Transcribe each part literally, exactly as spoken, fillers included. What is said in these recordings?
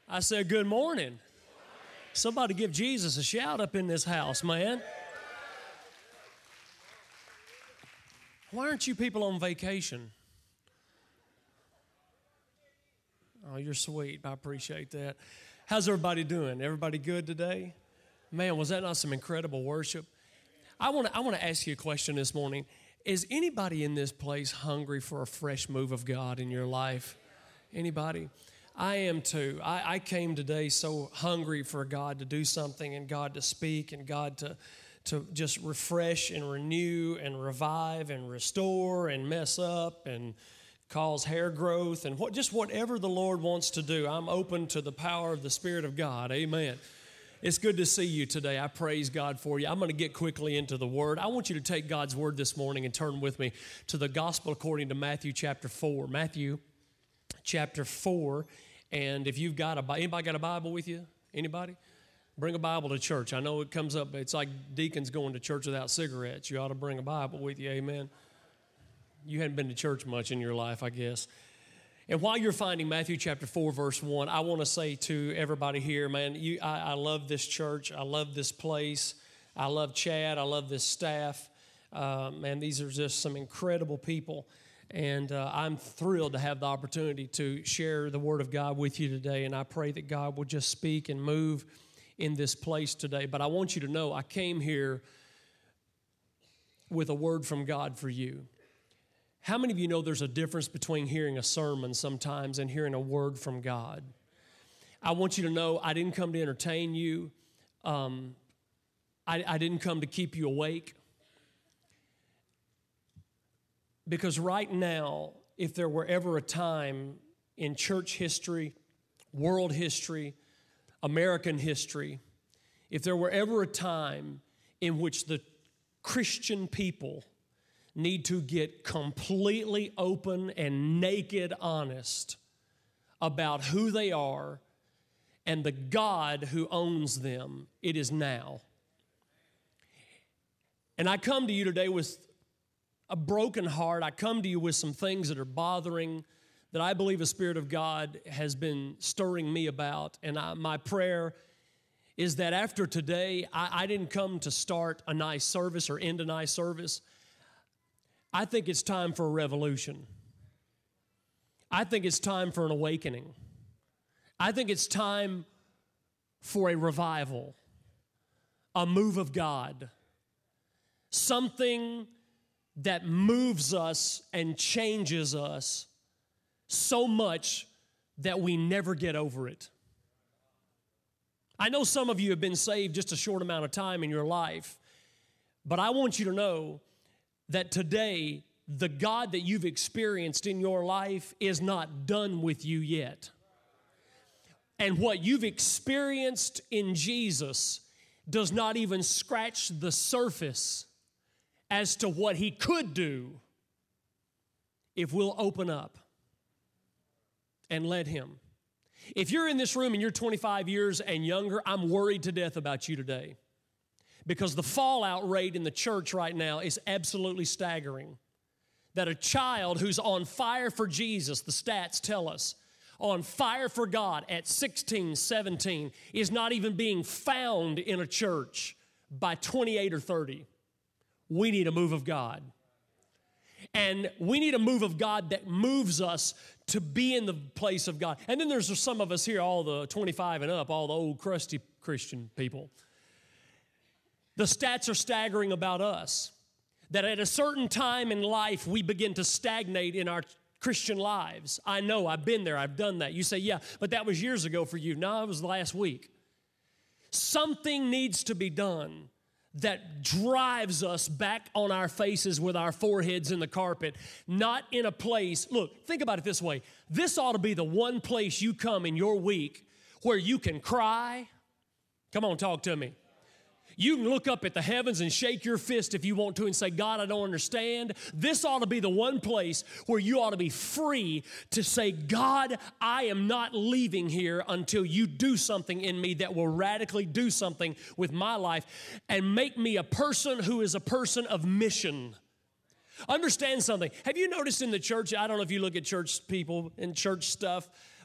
I said, good morning. Somebody give Jesus a shout up in this house, man. Why aren't you people on vacation? Oh, you're sweet. I appreciate that. How's everybody doing? Everybody good today? Man, was that not some incredible worship? I want to I want to ask you a question this morning. Is anybody in this place hungry for a fresh move of God in your life? Anybody? I am too. I, I came today so hungry for God to do something and God to speak and God to, to just refresh and renew and revive and restore and mess up and cause hair growth and what just whatever the Lord wants to do. I'm open to the power of the Spirit of God. Amen. It's good to see you today. I praise God for you. I'm going to get quickly into the Word. I want you to take God's Word this morning and turn with me to the Gospel according to Matthew chapter four. Matthew chapter four. And if you've got a, anybody got a Bible with you? Anybody? Bring a Bible to church. I know it comes up, it's like deacons going to church without cigarettes. You ought to bring a Bible with you, amen? You hadn't been to church much in your life, I guess. And while you're finding Matthew chapter four, verse one, I want to say to everybody here, man, you, I, I love this church. I love this place. I love Chad. I love this staff. Uh, man, these are just some incredible people. And uh, I'm thrilled to have the opportunity to share the Word of God with you today. And I pray that God will just speak and move in this place today. But I want you to know I came here with a word from God for you. How many of you know there's a difference between hearing a sermon sometimes and hearing a word from God? I want you to know I didn't come to entertain you. Um, I, I didn't come to keep you awake. Because right now, if there were ever a time in church history, world history, American history, if there were ever a time in which the Christian people need to get completely open and naked honest about who they are and the God who owns them, it is now. And I come to you today with a broken heart. I come to you with some things that are bothering, that I believe the Spirit of God has been stirring me about. And I, my prayer is that after today, I, I didn't come to start a nice service or end a nice service. I think it's time for a revolution. I think it's time for an awakening. I think it's time for a revival, a move of God, something that moves us and changes us so much that we never get over it. I know some of you have been saved just a short amount of time in your life, but I want you to know that today, the God that you've experienced in your life is not done with you yet. And what you've experienced in Jesus does not even scratch the surface as to what He could do if we'll open up and let Him. If you're in this room and you're twenty-five years and younger, I'm worried to death about you today because the fallout rate in the church right now is absolutely staggering. That a child who's on fire for Jesus, the stats tell us, on fire for God at sixteen, seventeen, is not even being found in a church by twenty-eight or thirty. We need a move of God. And we need a move of God that moves us to be in the place of God. And then there's some of us here, all the twenty-five and up, all the old crusty Christian people. The stats are staggering about us. That at a certain time in life, we begin to stagnate in our Christian lives. I know, I've been there, I've done that. You say, yeah, but that was years ago for you. No, it was last week. Something needs to be done that drives us back on our faces with our foreheads in the carpet, not in a place. Look, think about it this way. This ought to be the one place you come in your week where you can cry. Come on, talk to me. You can look up at the heavens and shake your fist if you want to and say, God, I don't understand. This ought to be the one place where you ought to be free to say, God, I am not leaving here until you do something in me that will radically do something with my life and make me a person who is a person of mission. Understand something. Have you noticed in the church, I don't know if you look at church people and church stuff,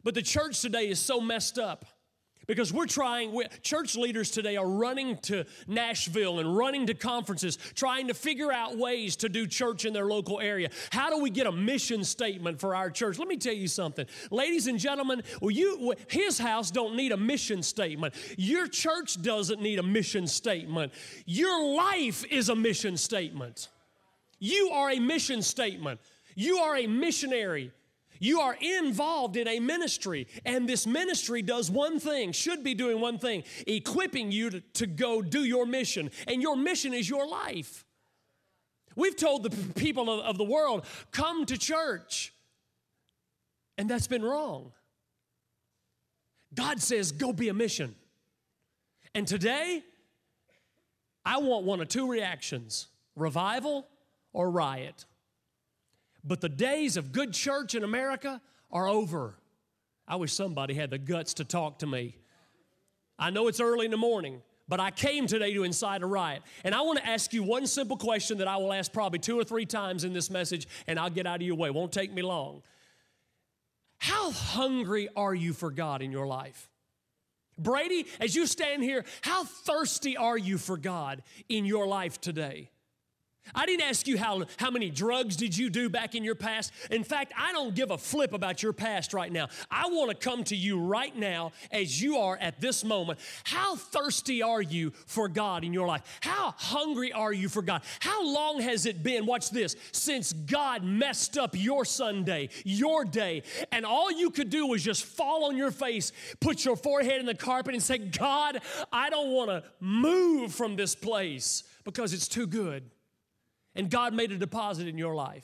But the church today is so messed up because we're trying, we, church leaders today are running to Nashville and running to conferences, trying to figure out ways to do church in their local area. How do we get a mission statement for our church? Let me tell you something. Ladies and gentlemen, well, you, his house don't need a mission statement. Your church doesn't need a mission statement. Your life is a mission statement. You are a mission statement. You are a missionary. You are involved in a ministry, and this ministry does one thing, should be doing one thing, equipping you to, to go do your mission, and your mission is your life. We've told the people of, of the world, come to church, and that's been wrong. God says, go be a mission. And today, I want one of two reactions, revival or riot. But the days of good church in America are over. I wish somebody had the guts to talk to me. I know it's early in the morning, but I came today to incite a riot. And I want to ask you one simple question that I will ask probably two or three times in this message, and I'll get out of your way. It won't take me long. How hungry are you for God in your life? Brady, as you stand here, how thirsty are you for God in your life today? I didn't ask you how, how many drugs did you do back in your past. In fact, I don't give a flip about your past right now. I want to come to you right now as you are at this moment. How thirsty are you for God in your life? How hungry are you for God? How long has it been, watch this, since God messed up your Sunday, your day, and all you could do was just fall on your face, put your forehead in the carpet and say, God, I don't want to move from this place because it's too good. And God made a deposit in your life.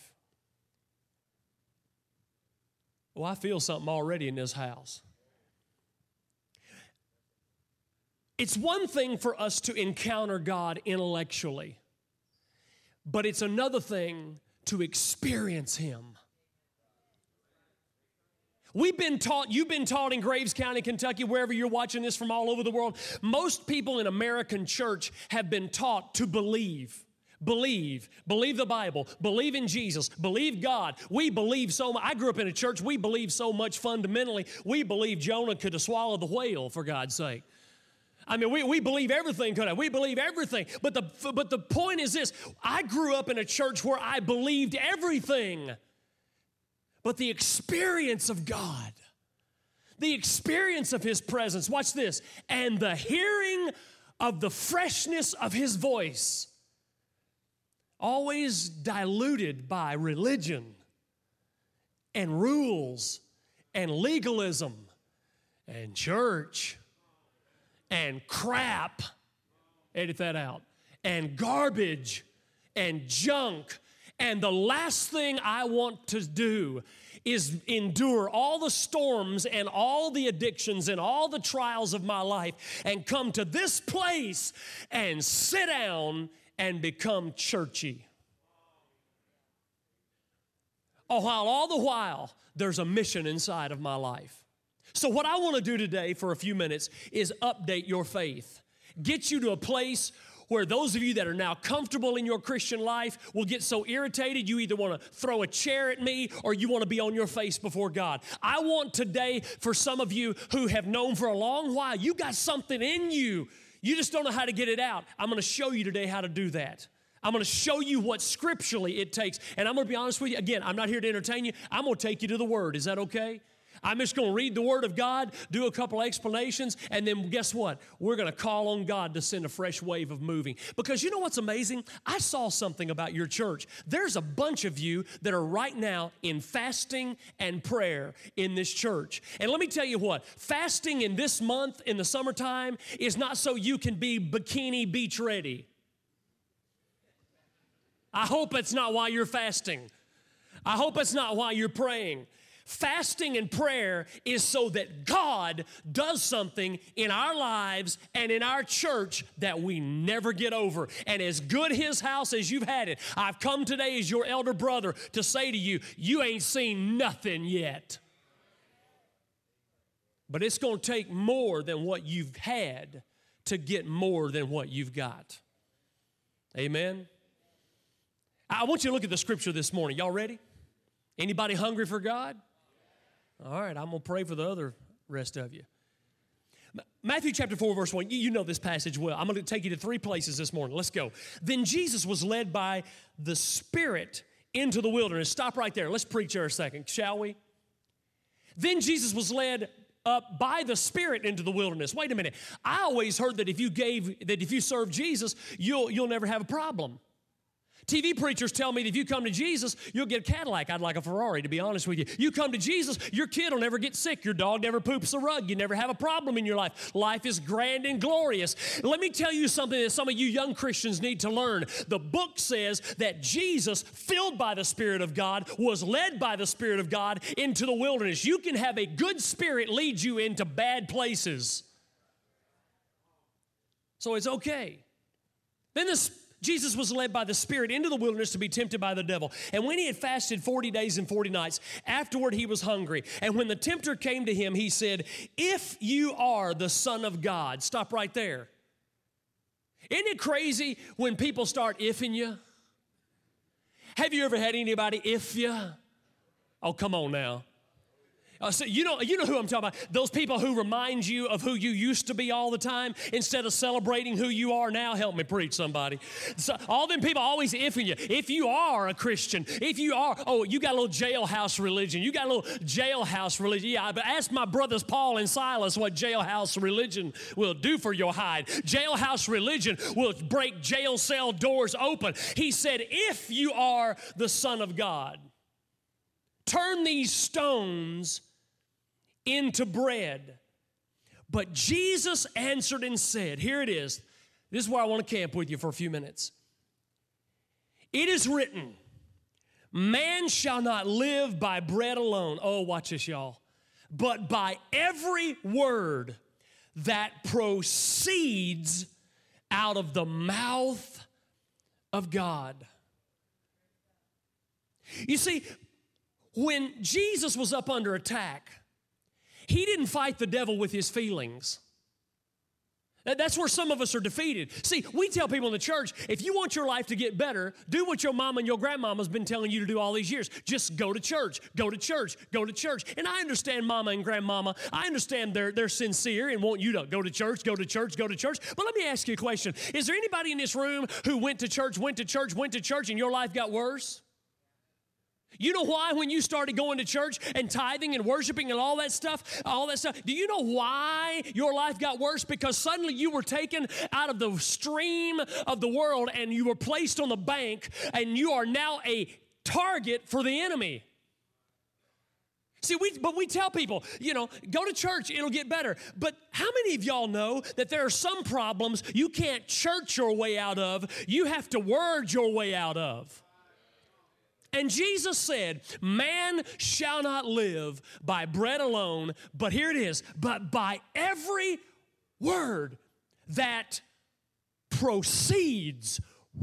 Well, I feel something already in this house. It's one thing for us to encounter God intellectually, but it's another thing to experience Him. We've been taught, you've been taught in Graves County, Kentucky, wherever you're watching this from all over the world, most people in American church have been taught to believe. Believe, believe the Bible, believe in Jesus, believe God. We believe so much. I grew up in a church, we believe so much fundamentally. We believe Jonah could have swallowed the whale, for God's sake. I mean, we, we believe everything could have. We believe everything. But the, but the point is this, I grew up in a church where I believed everything. But the experience of God, the experience of His presence, watch this, and the hearing of the freshness of His voice, always diluted by religion and rules and legalism and church and crap, edit that out, and garbage and junk. And the last thing I want to do is endure all the storms and all the addictions and all the trials of my life and come to this place and sit down and become churchy. Oh, while all the while, there's a mission inside of my life. So what I want to do today for a few minutes is update your faith. Get you to a place where those of you that are now comfortable in your Christian life will get so irritated you either want to throw a chair at me or you want to be on your face before God. I want today for some of you who have known for a long while, you got something in you. You just don't know how to get it out. I'm going to show you today how to do that. I'm going to show you what scripturally it takes. And I'm going to be honest with you. Again, I'm not here to entertain you. I'm going to take you to the Word. Is that okay? I'm just going to read the Word of God, do a couple explanations, and then guess what? We're going to call on God to send a fresh wave of moving. Because you know what's amazing? I saw something about your church. There's a bunch of you that are right now in fasting and prayer in this church. And let me tell you what, fasting in this month, in the summertime, is not so you can be bikini beach ready. I hope it's not why you're fasting. I hope it's not why you're praying. Fasting and prayer is so that God does something in our lives and in our church that we never get over. And as good His house as you've had it, I've come today as your elder brother to say to you, you ain't seen nothing yet. But it's going to take more than what you've had to get more than what you've got. Amen? I want you to look at the scripture this morning. Y'all ready? Anybody hungry for God? All right, I'm going to pray for the other rest of you. Matthew chapter four, verse one, you know this passage well. I'm going to take you to three places this morning. Let's go. Then Jesus was led by the Spirit into the wilderness. Stop right there. Let's preach here a second, shall we? Then Jesus was led up by the Spirit into the wilderness. Wait a minute. I always heard that if you gave, that if you serve Jesus, you'll, you'll never have a problem. T V preachers tell me that if you come to Jesus, you'll get a Cadillac. I'd like a Ferrari, to be honest with you. You come to Jesus, your kid will never get sick. Your dog never poops a rug. You never have a problem in your life. Life is grand and glorious. Let me tell you something that some of you young Christians need to learn. The book says that Jesus, filled by the Spirit of God, was led by the Spirit of God into the wilderness. You can have a good spirit lead you into bad places. So it's okay. Then this Jesus was led by the Spirit into the wilderness to be tempted by the devil. And when he had fasted forty days and forty nights, afterward he was hungry. And when the tempter came to him, he said, if you are the Son of God, stop right there. Isn't it crazy when people start ifing you? Have you ever had anybody if you? Oh, come on now. Uh, so you know, you know who I'm talking about. Those people who remind you of who you used to be all the time instead of celebrating who you are now. Help me preach, somebody. So all them people always ifing you. If you are a Christian, if you are, oh, you got a little jailhouse religion. You got a little jailhouse religion. Yeah, but ask my brothers Paul and Silas what jailhouse religion will do for your hide. Jailhouse religion will break jail cell doors open. He said, if you are the Son of God, turn these stones into bread. But Jesus answered and said, here it is. This is where I want to camp with you for a few minutes. It is written, man shall not live by bread alone. Oh, watch this, y'all. But by every word that proceeds out of the mouth of God. You see, when Jesus was up under attack, he didn't fight the devil with his feelings. That's where some of us are defeated. See, we tell people in the church, if you want your life to get better, do what your mama and your grandmama's been telling you to do all these years. Just go to church, go to church, go to church. And I understand mama and grandmama. I understand they're, they're sincere and want you to go to church, go to church, go to church. But let me ask you a question. Is there anybody in this room who went to church, went to church, went to church, and your life got worse? You know why when you started going to church and tithing and worshiping and all that stuff, all that stuff, do you know why your life got worse? Because suddenly you were taken out of the stream of the world and you were placed on the bank and you are now a target for the enemy. See, we, but we tell people, you know, go to church, it'll get better. But how many of y'all know that there are some problems you can't church your way out of, you have to word your way out of? And Jesus said, man shall not live by bread alone, but here it is, but by every word that proceeds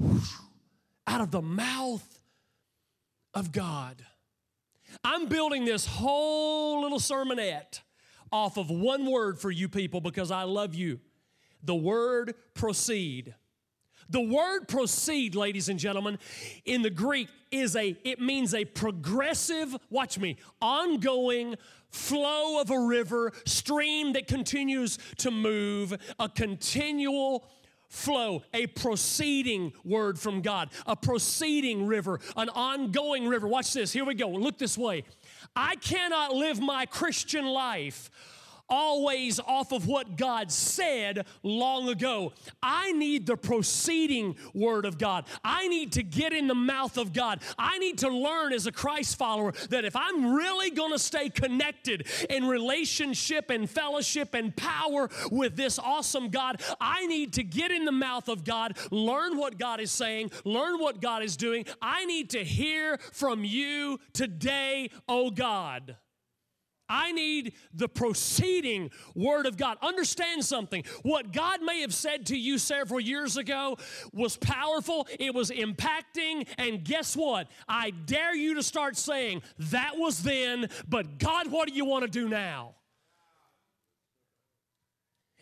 out of the mouth of God. I'm building this whole little sermonette off of one word for you people because I love you. The word proceed. The word proceed, ladies and gentlemen, in the Greek is a, it means a progressive, watch me, ongoing flow of a river, stream that continues to move, a continual flow, a proceeding word from God, a proceeding river, an ongoing river. Watch this, here we go, look this way. I cannot live my Christian life always off of what God said long ago. I need the proceeding word of God. I need to get in the mouth of God. I need to learn as a Christ follower that if I'm really going to stay connected in relationship and fellowship and power with this awesome God, I need to get in the mouth of God, learn what God is saying, learn what God is doing. I need to hear from you today, oh God. I need the proceeding word of God. Understand something. What God may have said to you several years ago was powerful. It was impacting. And guess what? I dare you to start saying, that was then, but God, what do you want to do now?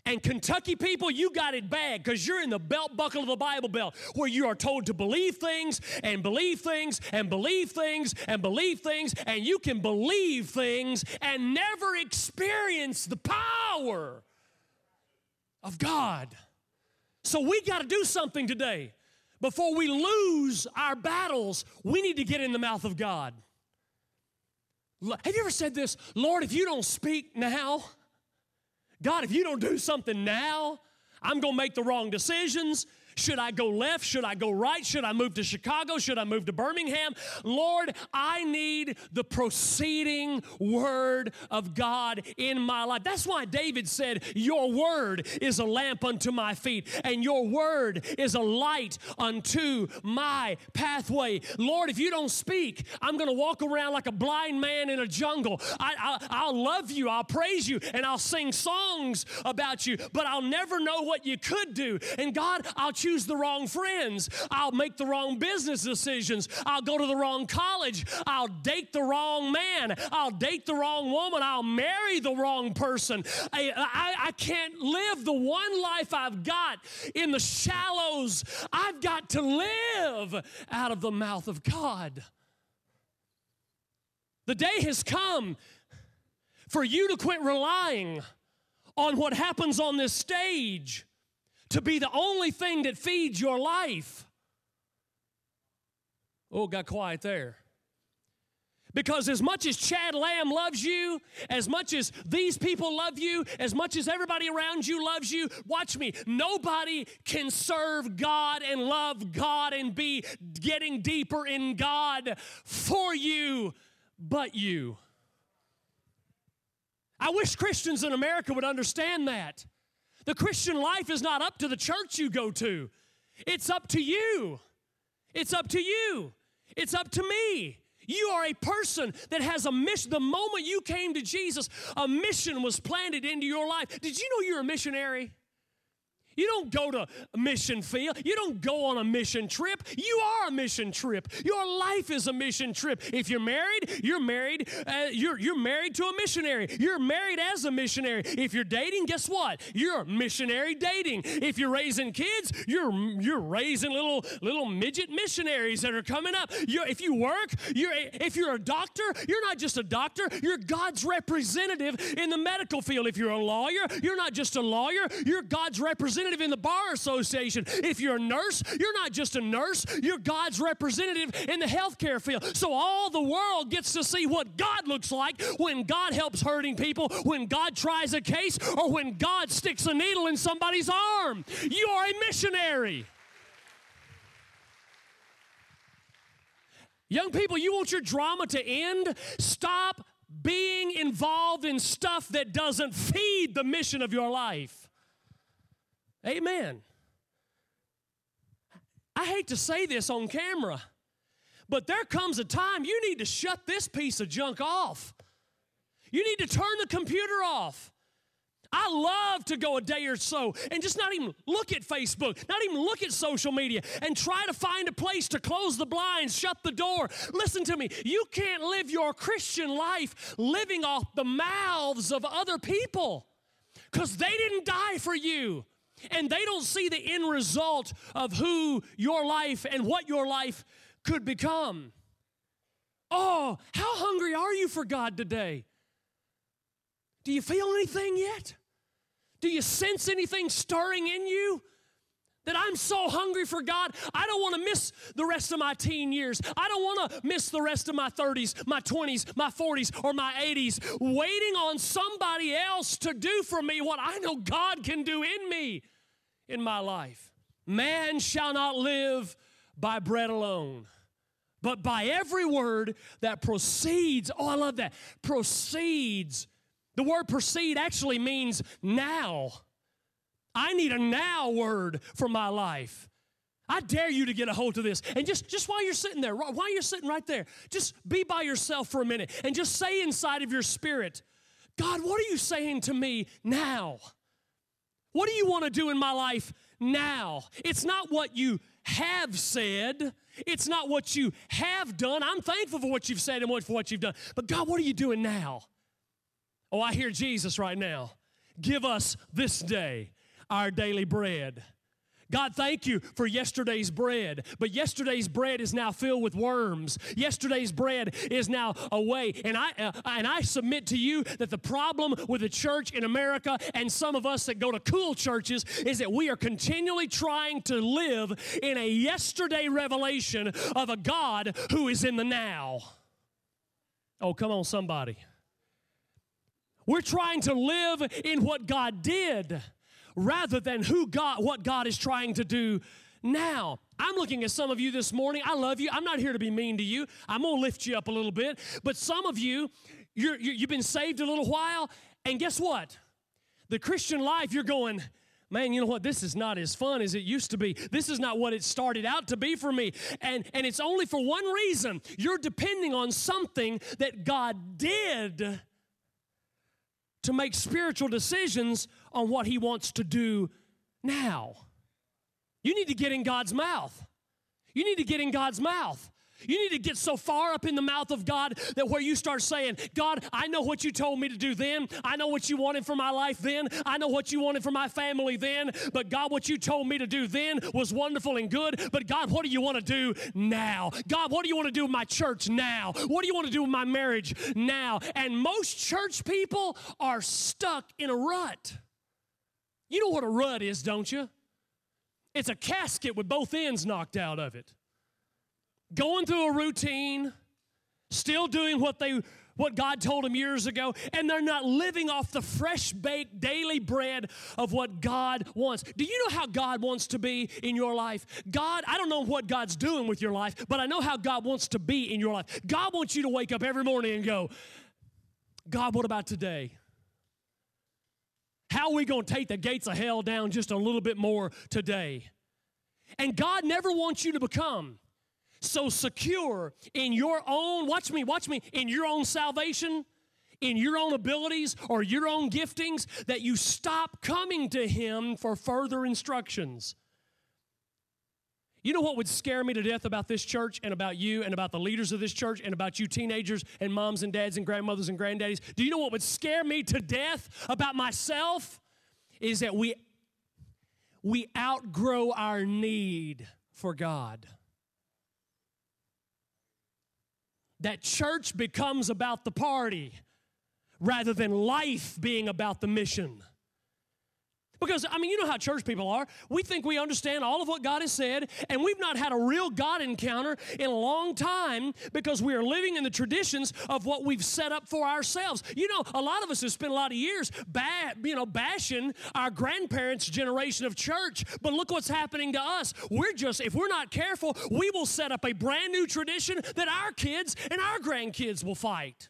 And Kentucky people, you got it bad because you're in the belt buckle of the Bible Belt where you are told to believe things and believe things and believe things and believe things, and you can believe things and never experience the power of God. So we got to do something today. Before we lose our battles, we need to get in the mouth of God. Have you ever said this? Lord, if you don't speak now, God, if you don't do something now, I'm going to make the wrong decisions. Should I go left? Should I go right? Should I move to Chicago? Should I move to Birmingham? Lord, I need the proceeding word of God in my life. That's why David said, your word is a lamp unto my feet, and your word is a light unto my pathway. Lord, if you don't speak, I'm going to walk around like a blind man in a jungle. I, I, I'll love you, I'll praise you, and I'll sing songs about you, but I'll never know what you could do. And God, I'll choose the wrong friends. I'll make the wrong business decisions. I'll go to the wrong college. I'll date the wrong man. I'll date the wrong woman. I'll marry the wrong person. I, I, I can't live the one life I've got in the shallows. I've got to live out of the mouth of God. The day has come for you to quit relying on what happens on this stage to be the only thing that feeds your life. Oh, it got quiet there. Because as much as Chad Lamb loves you, as much as these people love you, as much as everybody around you loves you, watch me, nobody can serve God and love God and be getting deeper in God for you but you. I wish Christians in America would understand that. The Christian life is not up to the church you go to. It's up to you. It's up to you. It's up to me. You are a person that has a mission. The moment you came to Jesus, a mission was planted into your life. Did you know you're a missionary? You don't go to a mission field. You don't go on a mission trip. You are a mission trip. Your life is a mission trip. If you're married, you're married. Uh, you're, you're married to a missionary. You're married as a missionary. If you're dating, guess what? You're a missionary dating. If you're raising kids, you're, you're raising little, little midget missionaries that are coming up. You're, if you work, you're, if you're a doctor, you're not just a doctor. You're God's representative in the medical field. If you're a lawyer, you're not just a lawyer. You're God's representative in the bar association. If you're a nurse, you're not just a nurse, you're God's representative in the healthcare field. So all the world gets to see what God looks like when God helps hurting people, when God tries a case, or when God sticks a needle in somebody's arm. You are a missionary. Young people, you want your drama to end? Stop being involved in stuff that doesn't feed the mission of your life. Amen. I hate to say this on camera, but there comes a time you need to shut this piece of junk off. You need to turn the computer off. I love to go a day or so and just not even look at Facebook, not even look at social media, and try to find a place to close the blinds, shut the door. Listen to me. You can't live your Christian life living off the mouths of other people because they didn't die for you. And they don't see the end result of who your life and what your life could become. Oh, how hungry are you for God today? Do you feel anything yet? Do you sense anything stirring in you? That I'm so hungry for God, I don't want to miss the rest of my teen years. I don't want to miss the rest of my thirties, my twenties, my forties, or my eighties, waiting on somebody else to do for me what I know God can do in me, in my life. Man shall not live by bread alone, but by every word that proceeds. Oh, I love that. Proceeds. The word proceed actually means now. I need a now word for my life. I dare you to get a hold of this. And just, just while you're sitting there, while you're sitting right there, just be by yourself for a minute and just say inside of your spirit, God, what are you saying to me now? What do you want to do in my life now? It's not what you have said. It's not what you have done. I'm thankful for what you've said and for what you've done. But God, what are you doing now? Oh, I hear Jesus right now. give us this day our daily bread. God, thank you for yesterday's bread, but yesterday's bread is now filled with worms. Yesterday's bread is now away, and I uh, and I submit to you that the problem with the church in America and some of us that go to cool churches is that we are continually trying to live in a yesterday revelation of a God who is in the now. Oh, come on, somebody. We're trying to live in what God did, rather than who God, what God is trying to do now. I'm looking at some of you this morning. I love you. I'm not here to be mean to you. I'm going to lift you up a little bit. But some of you, you're, you, you've been saved a little while, and guess what? The Christian life, you're going, man, you know what? This is not as fun as it used to be. This is not what it started out to be for me. And, and it's only for one reason. You're depending on something that God did to make spiritual decisions on what He wants to do now. You need to get in God's mouth. You need to get in God's mouth. You need to get so far up in the mouth of God that where you start saying, God, I know what you told me to do then. I know what you wanted for my life then. I know what you wanted for my family then. But God, what you told me to do then was wonderful and good. But God, what do you want to do now? God, what do you want to do with my church now? What do you want to do with my marriage now? And most church people are stuck in a rut. You know what a rut is, don't you? It's a casket with both ends knocked out of it. Going through a routine, still doing what they what God told them years ago, and they're not living off the fresh-baked daily bread of what God wants. Do you know how God wants to be in your life? God, I don't know what God's doing with your life, but I know how God wants to be in your life. God wants you to wake up every morning and go, God, what about today? How are we going to take the gates of hell down just a little bit more today? And God never wants you to become so secure in your own, watch me, watch me, in your own salvation, in your own abilities or your own giftings, that you stop coming to Him for further instructions. You know what would scare me to death about this church and about you and about the leaders of this church and about you teenagers and moms and dads and grandmothers and granddaddies? Do you know what would scare me to death about myself? Is that we, we outgrow our need for God. That church becomes about the party rather than life being about the mission. Because, I mean, you know how church people are. We think we understand all of what God has said, and we've not had a real God encounter in a long time because we are living in the traditions of what we've set up for ourselves. You know, a lot of us have spent a lot of years ba- you know, bashing our grandparents' generation of church, but look what's happening to us. We're just, if we're not careful, we will set up a brand new tradition that our kids and our grandkids will fight.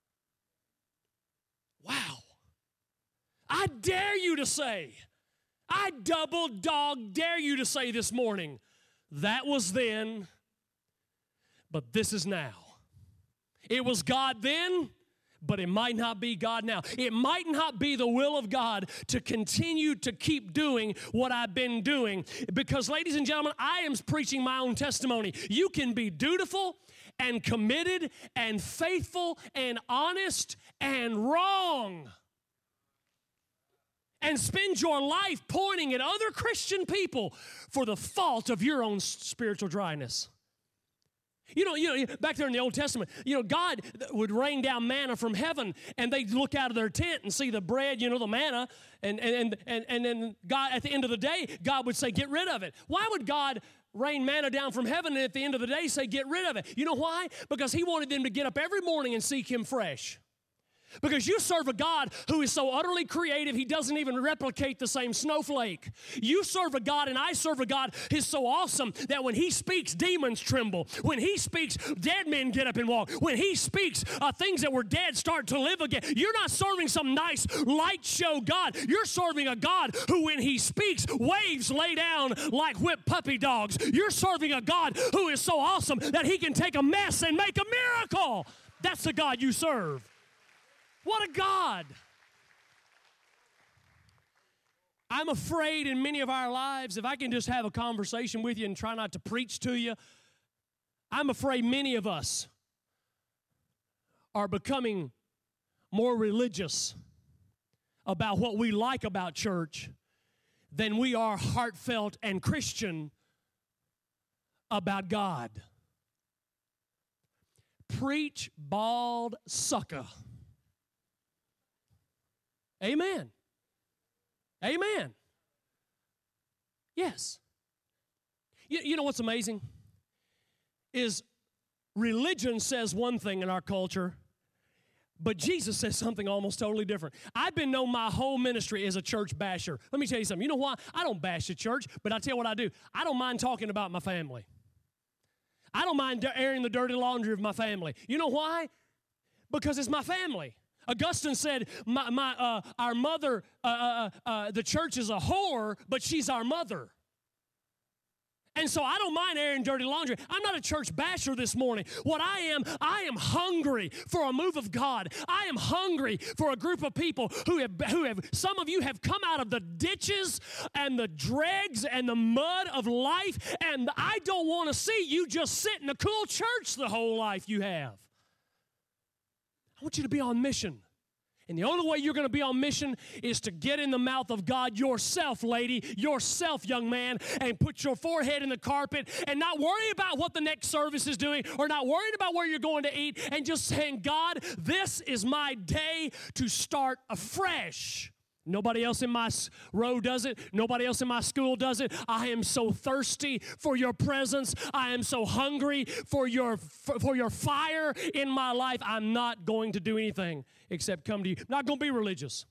Wow. I dare you to say, I double dog dare you to say this morning, that was then, but this is now. It was God then, but it might not be God now. It might not be the will of God to continue to keep doing what I've been doing. Because, ladies and gentlemen, I am preaching my own testimony. You can be dutiful and committed and faithful and honest and wrong, and spend your life pointing at other Christian people for the fault of your own spiritual dryness. You know, you know, back there in the Old Testament, you know, God would rain down manna from heaven, and they'd look out of their tent and see the bread, you know, the manna, and and and and then God, at the end of the day, God would say, get rid of it. Why would God rain manna down from heaven and at the end of the day say, get rid of it? You know why? Because He wanted them to get up every morning and seek Him fresh. Because you serve a God who is so utterly creative, He doesn't even replicate the same snowflake. You serve a God, and I serve a God who's so awesome that when He speaks, demons tremble. When He speaks, dead men get up and walk. When He speaks, uh, things that were dead start to live again. You're not serving some nice light show God. You're serving a God who, when He speaks, waves lay down like whipped puppy dogs. You're serving a God who is so awesome that He can take a mess and make a miracle. That's the God you serve. What a God. I'm afraid in many of our lives, if I can just have a conversation with you and try not to preach to you, I'm afraid many of us are becoming more religious about what we like about church than we are heartfelt and Christian about God. Preach, bald sucker. Amen. Amen. Yes. You, you know what's amazing? Is religion says one thing in our culture, but Jesus says something almost totally different. I've been known my whole ministry as a church basher. Let me tell you something. You know why? I don't bash the church, but I tell you what I do. I don't mind talking about my family. I don't mind airing the dirty laundry of my family. You know why? Because it's my family. Augustine said, my, my, uh, our mother, uh, uh, uh, the church is a whore, but she's our mother. And so I don't mind airing dirty laundry. I'm not a church basher this morning. What I am, I am hungry for a move of God. I am hungry for a group of people who have, who have, some of you have come out of the ditches and the dregs and the mud of life, and I don't want to see you just sit in a cool church the whole life you have. I want you to be on mission. And the only way you're going to be on mission is to get in the mouth of God yourself, lady, yourself, young man, and put your forehead in the carpet and not worry about what the next service is doing or not worrying about where you're going to eat and just saying, God, this is my day to start afresh. Nobody else in my row does it. Nobody else in my school does it. I am so thirsty for your presence. I am so hungry for your for, for your fire in my life. I'm not going to do anything except come to you. I'm not going to be religious.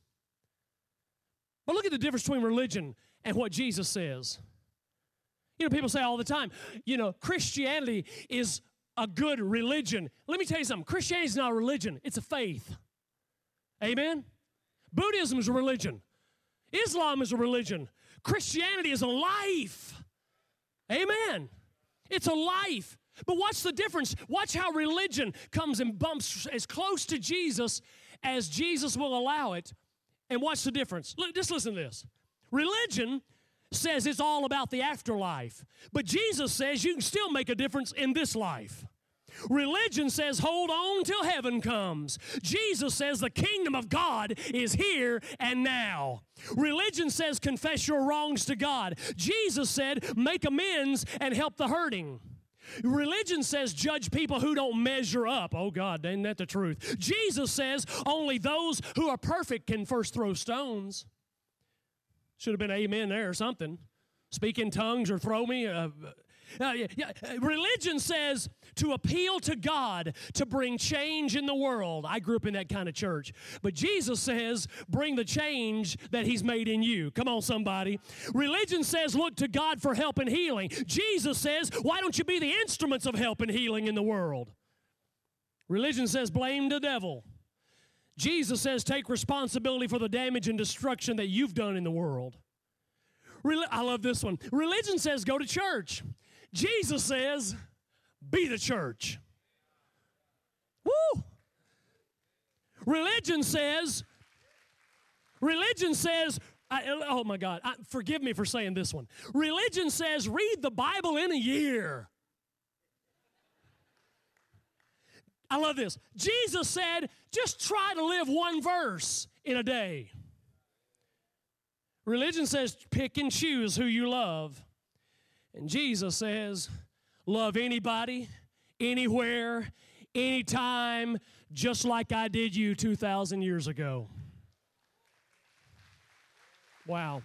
But look at the difference between religion and what Jesus says. You know, people say all the time, you know, Christianity is a good religion. Let me tell you something. Christianity is not a religion. It's a faith. Amen? Buddhism is a religion. Islam is a religion. Christianity is a life. Amen. It's a life. But watch the difference. Watch how religion comes and bumps as close to Jesus as Jesus will allow it. And watch the difference. Look, just listen to this. Religion says it's all about the afterlife. But Jesus says you can still make a difference in this life. Religion says, hold on till heaven comes. Jesus says the kingdom of God is here and now. Religion says, confess your wrongs to God. Jesus said, make amends and help the hurting. Religion says, judge people who don't measure up. Oh, God, ain't that the truth? Jesus says, only those who are perfect can first throw stones. Should have been amen there or something. Speak in tongues or throw me. Uh, Uh, yeah, yeah. Religion says to appeal to God to bring change in the world. I grew up in that kind of church. But Jesus says, bring the change that he's made in you. Come on, somebody. Religion says, look to God for help and healing. Jesus says, why don't you be the instruments of help and healing in the world? Religion says, blame the devil. Jesus says, take responsibility for the damage and destruction that you've done in the world. Rel- I love this one. Religion says, go to church. Jesus says, be the church. Woo! Religion says, religion says, I, oh my God, I, forgive me for saying this one. Religion says, read the Bible in a year. I love this. Jesus said, just try to live one verse in a day. Religion says, pick and choose who you love. And Jesus says, love anybody, anywhere, anytime, just like I did you two thousand years ago. Wow.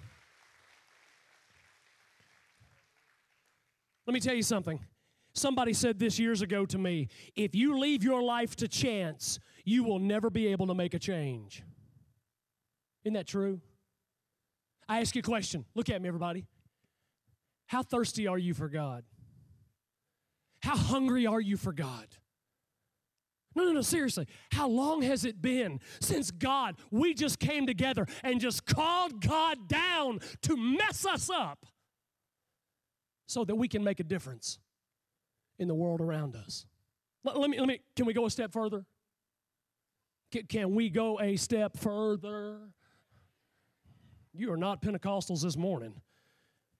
Let me tell you something. Somebody said this years ago to me, if you leave your life to chance, you will never be able to make a change. Isn't that true? I ask you a question. Look at me, everybody. How thirsty are you for God? How hungry are you for God? No, no, no, seriously. How long has it been since God, we just came together and just called God down to mess us up so that we can make a difference in the world around us? Let, let me, let me, can we go a step further? Can, can we go a step further? You are not Pentecostals this morning.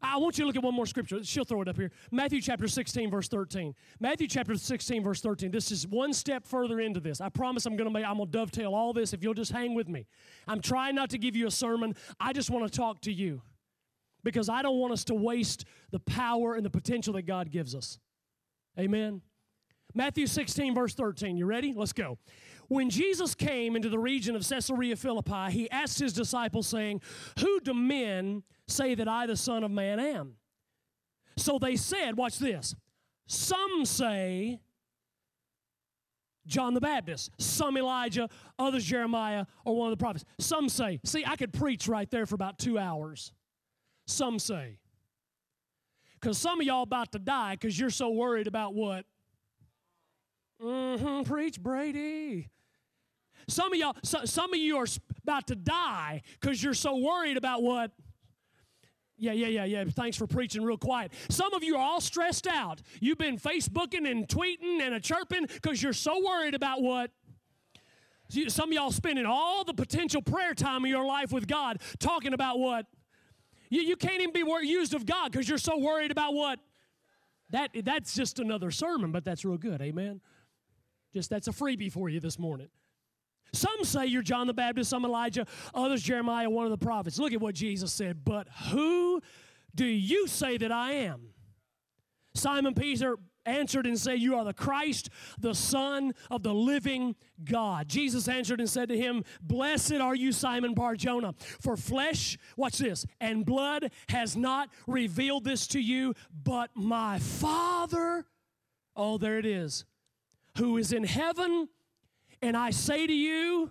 I want you to look at one more scripture. She'll throw it up here. Matthew chapter sixteen, verse thirteen. Matthew chapter sixteen, verse thirteen. This is one step further into this. I promise I'm going to make, I'm going to dovetail all this if you'll just hang with me. I'm trying not to give you a sermon. I just want to talk to you because I don't want us to waste the power and the potential that God gives us. Amen. Matthew sixteen, verse thirteen. You ready? Let's go. When Jesus came into the region of Caesarea Philippi, he asked his disciples, saying, "Who do men say that I, the Son of Man, am?" So they said, watch this, some say John the Baptist, some Elijah, others Jeremiah, or one of the prophets. Some say. See, I could preach right there for about two hours. Some say. Because some of y'all about to die because you're so worried about what? Mm-hmm, preach, Brady. Some of y'all, so, some of you are about to die because you're so worried about what? Yeah, yeah, yeah, yeah. Thanks for preaching real quiet. Some of you are all stressed out. You've been Facebooking and tweeting and a chirping because you're so worried about what? Some of y'all spending all the potential prayer time of your life with God talking about what? You, you can't even be used of God because you're so worried about what? That, that's just another sermon, but that's real good. Amen. Just that's a freebie for you this morning. Some say you're John the Baptist, some Elijah, others Jeremiah, one of the prophets. Look at what Jesus said. But who do you say that I am? Simon Peter answered and said, "You are the Christ, the Son of the living God." Jesus answered and said to him, "Blessed are you, Simon Bar-Jonah, for flesh," watch this, "and blood has not revealed this to you, but my Father," oh, there it is, "who is in heaven. And I say to you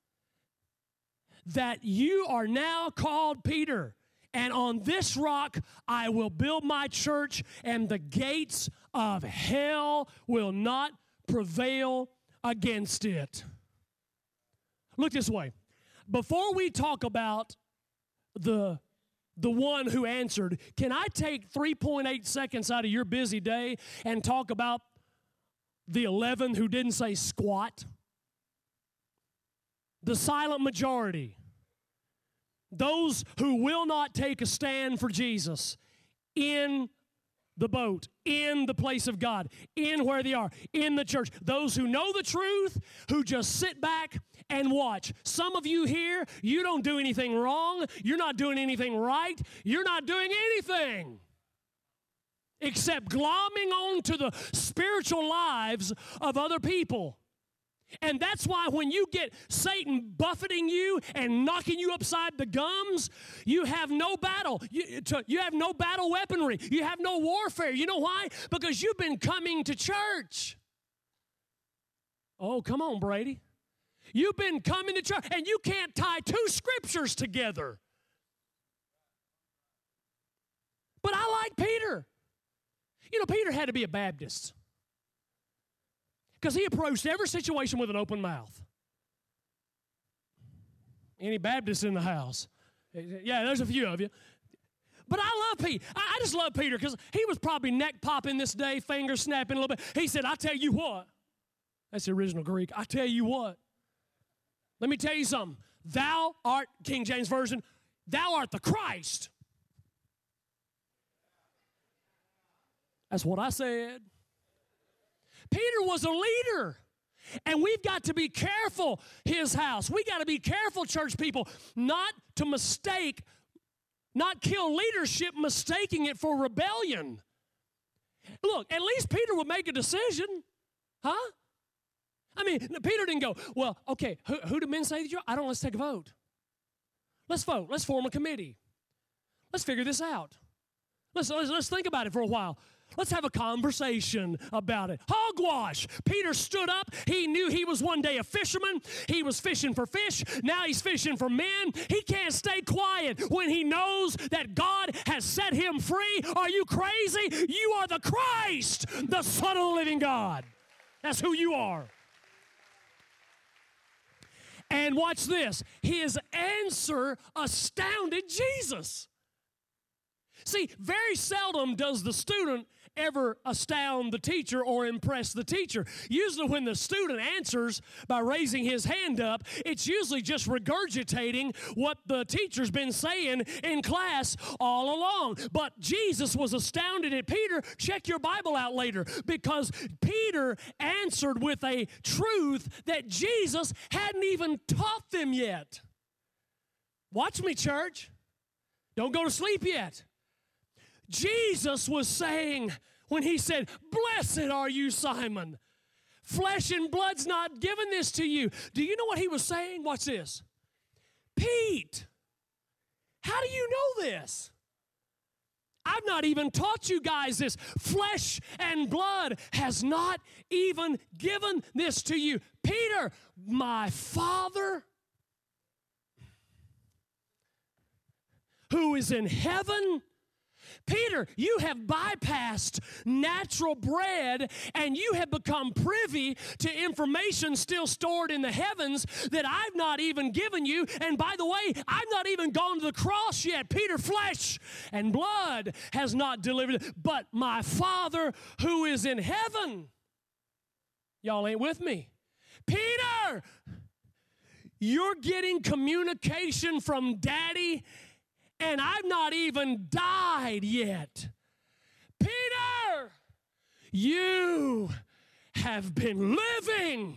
that you are now called Peter, and on this rock I will build my church, and the gates of hell will not prevail against it." Look this way. Before we talk about the, the one who answered, can I take three point eight seconds out of your busy day and talk about the eleven who didn't say squat? The silent majority, those who will not take a stand for Jesus in the boat, in the place of God, in where they are, in the church. Those who know the truth, who just sit back and watch. Some of you here, you don't do anything wrong. You're not doing anything right. You're not doing anything except glomming on to the spiritual lives of other people. And that's why when you get Satan buffeting you and knocking you upside the gums, you have no battle. You, to, you have no battle weaponry. You have no warfare. You know why? Because you've been coming to church. Oh, come on, Brady. You've been coming to church, and you can't tie two scriptures together. But I like Peter. You know, Peter had to be a Baptist, because he approached every situation with an open mouth. Any Baptists in the house? Yeah, there's a few of you. But I love Peter. I just love Peter because he was probably neck popping this day, finger snapping a little bit. He said, "I tell you what." That's the original Greek. "I tell you what. Let me tell you something. Thou art," King James Version, "thou art the Christ." That's what I said. Peter was a leader, and we've got to be careful, his house. We got to be careful, church people, not to mistake, not kill leadership, mistaking it for rebellion. Look, at least Peter would make a decision, huh? I mean, Peter didn't go, "Well, okay, who, who do men say that you are? I don't know, let's take a vote. Let's vote. Let's form a committee. Let's figure this out. Let's, let's, let's think about it for a while. Let's have a conversation about it." Hogwash. Peter stood up. He knew he was one day a fisherman. He was fishing for fish. Now he's fishing for men. He can't stay quiet when he knows that God has set him free. Are you crazy? You are the Christ, the Son of the living God. That's who you are. And watch this. His answer astounded Jesus. See, very seldom does the student ever astound the teacher or impress the teacher. Usually when the student answers by raising his hand up, it's usually just regurgitating what the teacher's been saying in class all along. But Jesus was astounded at Peter. Check your Bible out later, because Peter answered with a truth that Jesus hadn't even taught them yet. Watch me, church. Don't go to sleep yet. Jesus was saying when he said, "Blessed are you, Simon. Flesh and blood's not given this to you." Do you know what he was saying? Watch this. Pete, how do you know this? I've not even taught you guys this. Flesh and blood has not even given this to you. Peter, my Father who is in heaven. Peter, you have bypassed natural bread and you have become privy to information still stored in the heavens that I've not even given you. And by the way, I've not even gone to the cross yet. Peter, flesh and blood has not delivered it, but my Father who is in heaven. Y'all ain't with me. Peter, you're getting communication from Daddy, and I've not even died yet. Peter, you have been living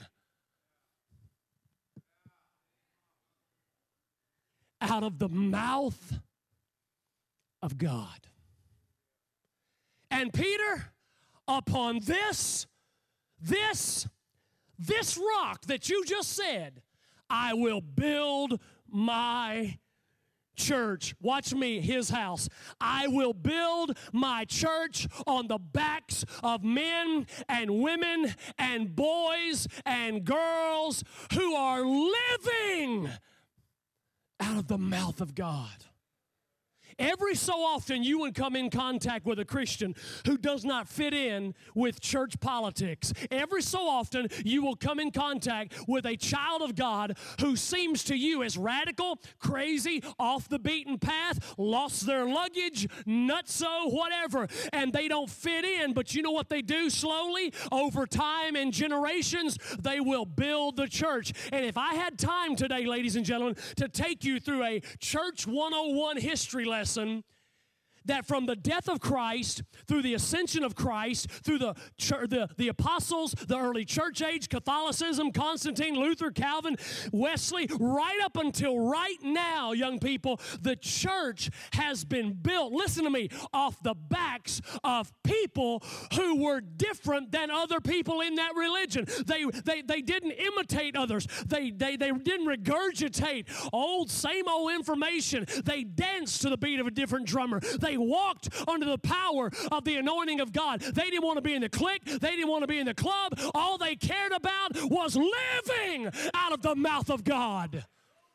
out of the mouth of God. And Peter, upon this, this, this rock that you just said, I will build my church. Watch me, his house. I will build my church on the backs of men and women and boys and girls who are living out of the mouth of God. Every so often you would come in contact with a Christian who does not fit in with church politics. Every so often you will come in contact with a child of God who seems to you as radical, crazy, off the beaten path, lost their luggage, nutso, whatever, and they don't fit in. But you know what they do slowly? Over time and generations, they will build the church. And if I had time today, ladies and gentlemen, to take you through a Church one oh one history lesson, that from the death of Christ, through the ascension of Christ, through the, the, the apostles, the early church age, Catholicism, Constantine, Luther, Calvin, Wesley, right up until right now, young people, the church has been built, listen to me, off the backs of people who were different than other people in that religion. They, they, they didn't imitate others. They, they, they didn't regurgitate old, same old information. They danced to the beat of a different drummer. They They walked under the power of the anointing of God. They didn't want to be in the clique. They didn't want to be in the club. All they cared about was living out of the mouth of God.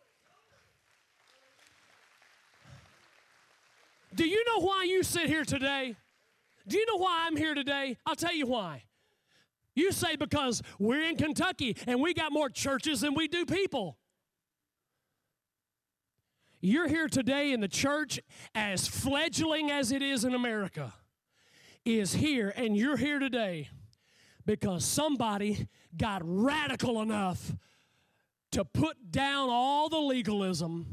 Do you know why you sit here today? Do you know why I'm here today? I'll tell you why. You say because we're in Kentucky and we got more churches than we do people. You're here today in the church, as fledgling as it is in America, is here, and you're here today because somebody got radical enough to put down all the legalism,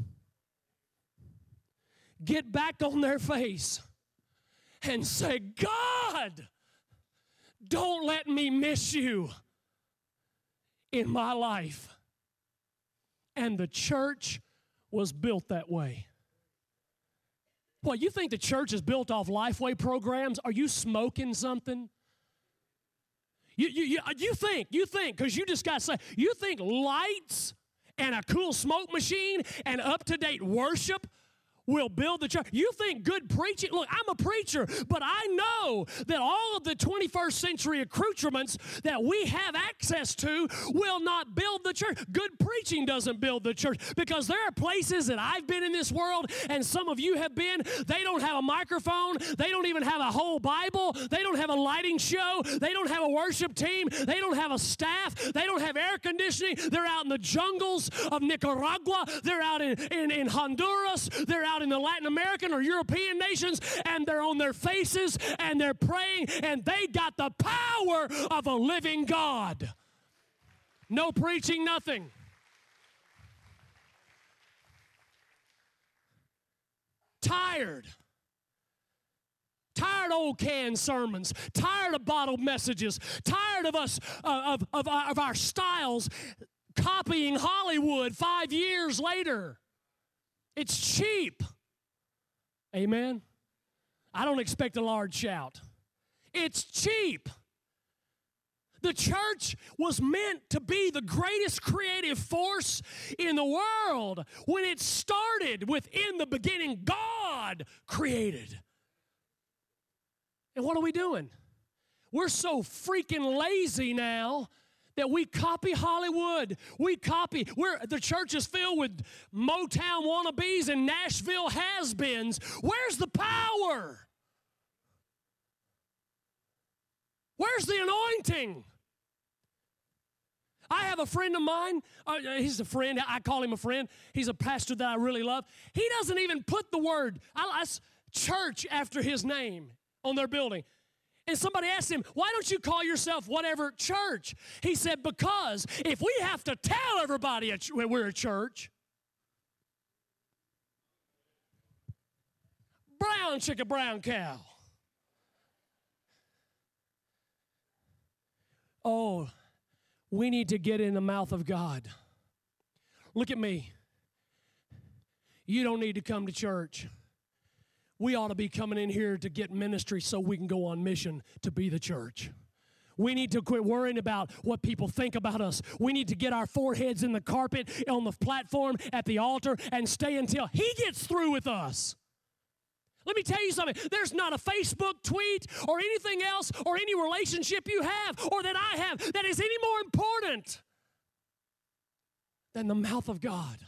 get back on their face, and say, God, don't let me miss you in my life. And the church was built that way. What, you think the church is built off Lifeway programs? Are you smoking something? You, you, you, you think, you think, because you just got to say, you think lights and a cool smoke machine and up-to-date worship will build the church? You think good preaching? Look, I'm a preacher, but I know that all of the twenty-first century accoutrements that we have access to will not build the church. Good preaching doesn't build the church, because there are places that I've been in this world, and some of you have been, they don't have a microphone, they don't even have a whole Bible, they don't have a lighting show, they don't have a worship team, they don't have a staff, they don't have air conditioning, they're out in the jungles of Nicaragua, they're out in, in, in Honduras, they're out out in the Latin American or European nations, and they're on their faces, and they're praying, and they got the power of a living God. No preaching, nothing. Tired. Tired of old canned sermons, tired of bottled messages, tired of us, uh, of, of, our, of our styles copying Hollywood five years later. It's cheap. Amen? I don't expect a large shout. It's cheap. The church was meant to be the greatest creative force in the world. When it started with, in the beginning, God created. And what are we doing? We're so freaking lazy now that we copy Hollywood. We copy. We're, the church is filled with Motown wannabes and Nashville has-beens. Where's the power? Where's the anointing? I have a friend of mine. Uh, he's a friend. I call him a friend. He's a pastor that I really love. He doesn't even put the word I, I, church after his name on their building. And somebody asked him, why don't you call yourself whatever church? He said, because if we have to tell everybody we're a church, brown chicken, brown cow. Oh, we need to get in the mouth of God. Look at me. You don't need to come to church. We ought to be coming in here to get ministry so we can go on mission to be the church. We need to quit worrying about what people think about us. We need to get our foreheads in the carpet, on the platform, at the altar, and stay until He gets through with us. Let me tell you something. There's not a Facebook tweet or anything else or any relationship you have or that I have that is any more important than the mouth of God.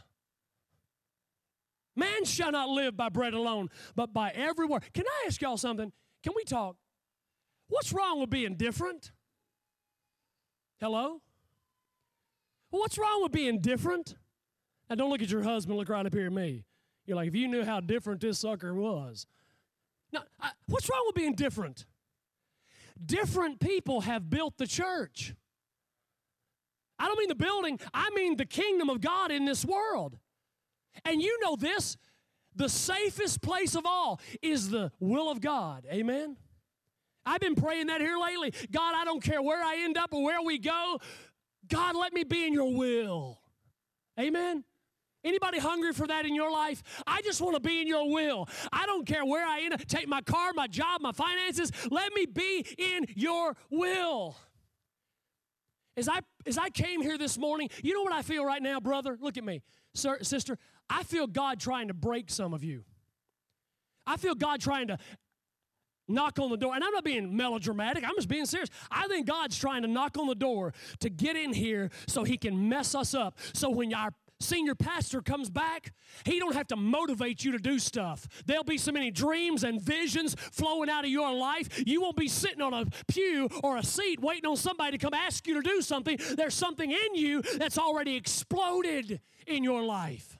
Man shall not live by bread alone, but by every word. Can I ask y'all something? Can we talk? What's wrong with being different? Hello? What's wrong with being different? Now, don't look at your husband, look right up here at me. You're like, if you knew how different this sucker was. Now, I, what's wrong with being different? Different people have built the church. I don't mean the building, I mean the kingdom of God in this world. And you know this, the safest place of all is the will of God. Amen? I've been praying that here lately. God, I don't care where I end up or where we go. God, let me be in your will. Amen? Anybody hungry for that in your life? I just want to be in your will. I don't care where I end up. Take my car, my job, my finances. Let me be in your will. As I, as I came here this morning, you know what I feel right now, brother? Look at me. Sir, sister, I feel God trying to break some of you. I feel God trying to knock on the door. And I'm not being melodramatic. I'm just being serious. I think God's trying to knock on the door to get in here so He can mess us up. So when our senior pastor comes back, he don't have to motivate you to do stuff. There'll be so many dreams and visions flowing out of your life. You won't be sitting on a pew or a seat waiting on somebody to come ask you to do something. There's something in you that's already exploded in your life.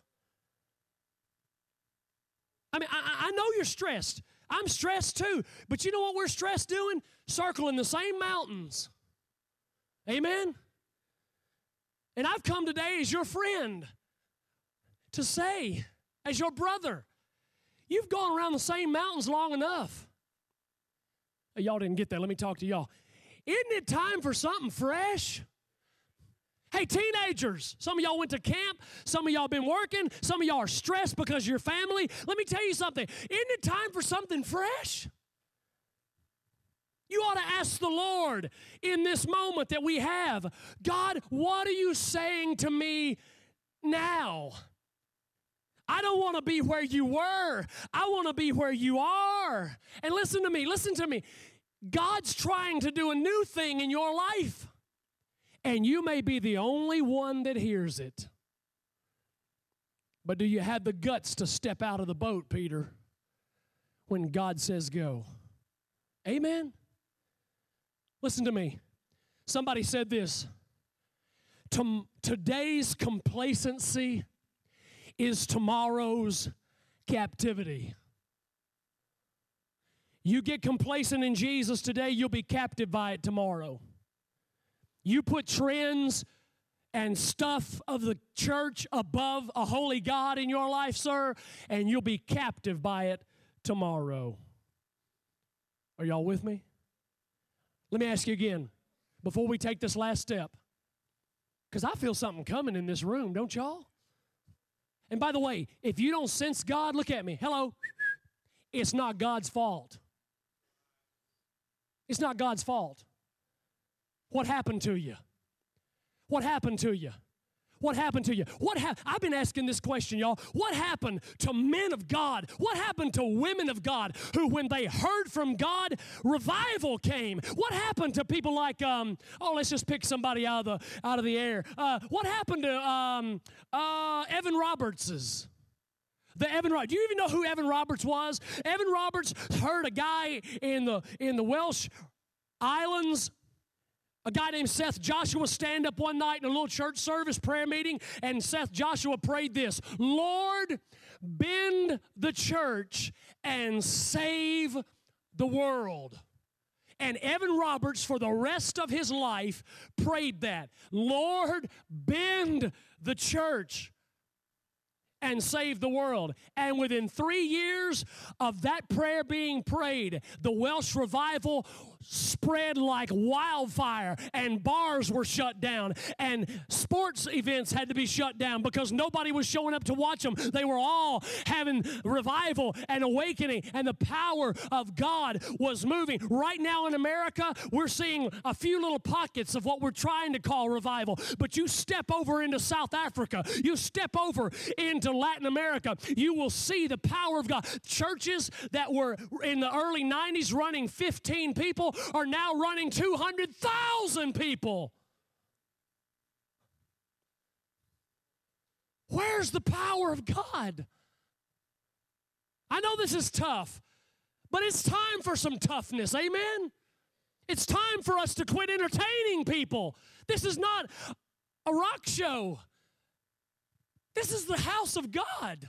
I mean, I, I know you're stressed. I'm stressed too. But you know what we're stressed doing? Circling the same mountains. Amen? And I've come today as your friend to say, as your brother, you've gone around the same mountains long enough. Y'all didn't get that. Let me talk to y'all. Isn't it time for something fresh? Hey, teenagers, some of y'all went to camp. Some of y'all been working. Some of y'all are stressed because of your family. Let me tell you something. Isn't it time for something fresh? You ought to ask the Lord in this moment that we have, God, what are you saying to me now? I don't want to be where you were. I want to be where you are. And listen to me, listen to me. God's trying to do a new thing in your life. And you may be the only one that hears it. But do you have the guts to step out of the boat, Peter, when God says go? Amen? Listen to me. Somebody said this. Tom- today's complacency is tomorrow's captivity. You get complacent in Jesus today, you'll be captive by it tomorrow. You put trends and stuff of the church above a holy God in your life, sir, and you'll be captive by it tomorrow. Are y'all with me? Let me ask you again, before we take this last step, because I feel something coming in this room, don't y'all? And by the way, if you don't sense God, look at me. Hello. It's not God's fault. It's not God's fault. What happened to you? What happened to you? What happened to you? What ha- I've been asking this question, y'all. What happened to men of God? What happened to women of God who, when they heard from God, revival came? What happened to people like, um, oh, let's just pick somebody out of the out of the air. Uh, what happened to um, uh, Evan Roberts's? The Evan Roberts. Do you even know who Evan Roberts was? Evan Roberts heard a guy in the in the Welsh Islands, a guy named Seth Joshua, stand up one night in a little church service prayer meeting, and Seth Joshua prayed this: Lord, bend the church and save the world. And Evan Roberts, for the rest of his life, prayed that. Lord, bend the church and save the world. And within three years of that prayer being prayed, the Welsh revival spread like wildfire, and bars were shut down, and sports events had to be shut down because nobody was showing up to watch them. They were all having revival and awakening, and the power of God was moving. Right now in America, we're seeing a few little pockets of what we're trying to call revival, but you step over into South Africa, you step over into Latin America, you will see the power of God. Churches that were in the early nineties running fifteen people are now running two hundred thousand people. Where's the power of God? I know this is tough, but it's time for some toughness, amen? It's time for us to quit entertaining people. This is not a rock show. This is the house of God.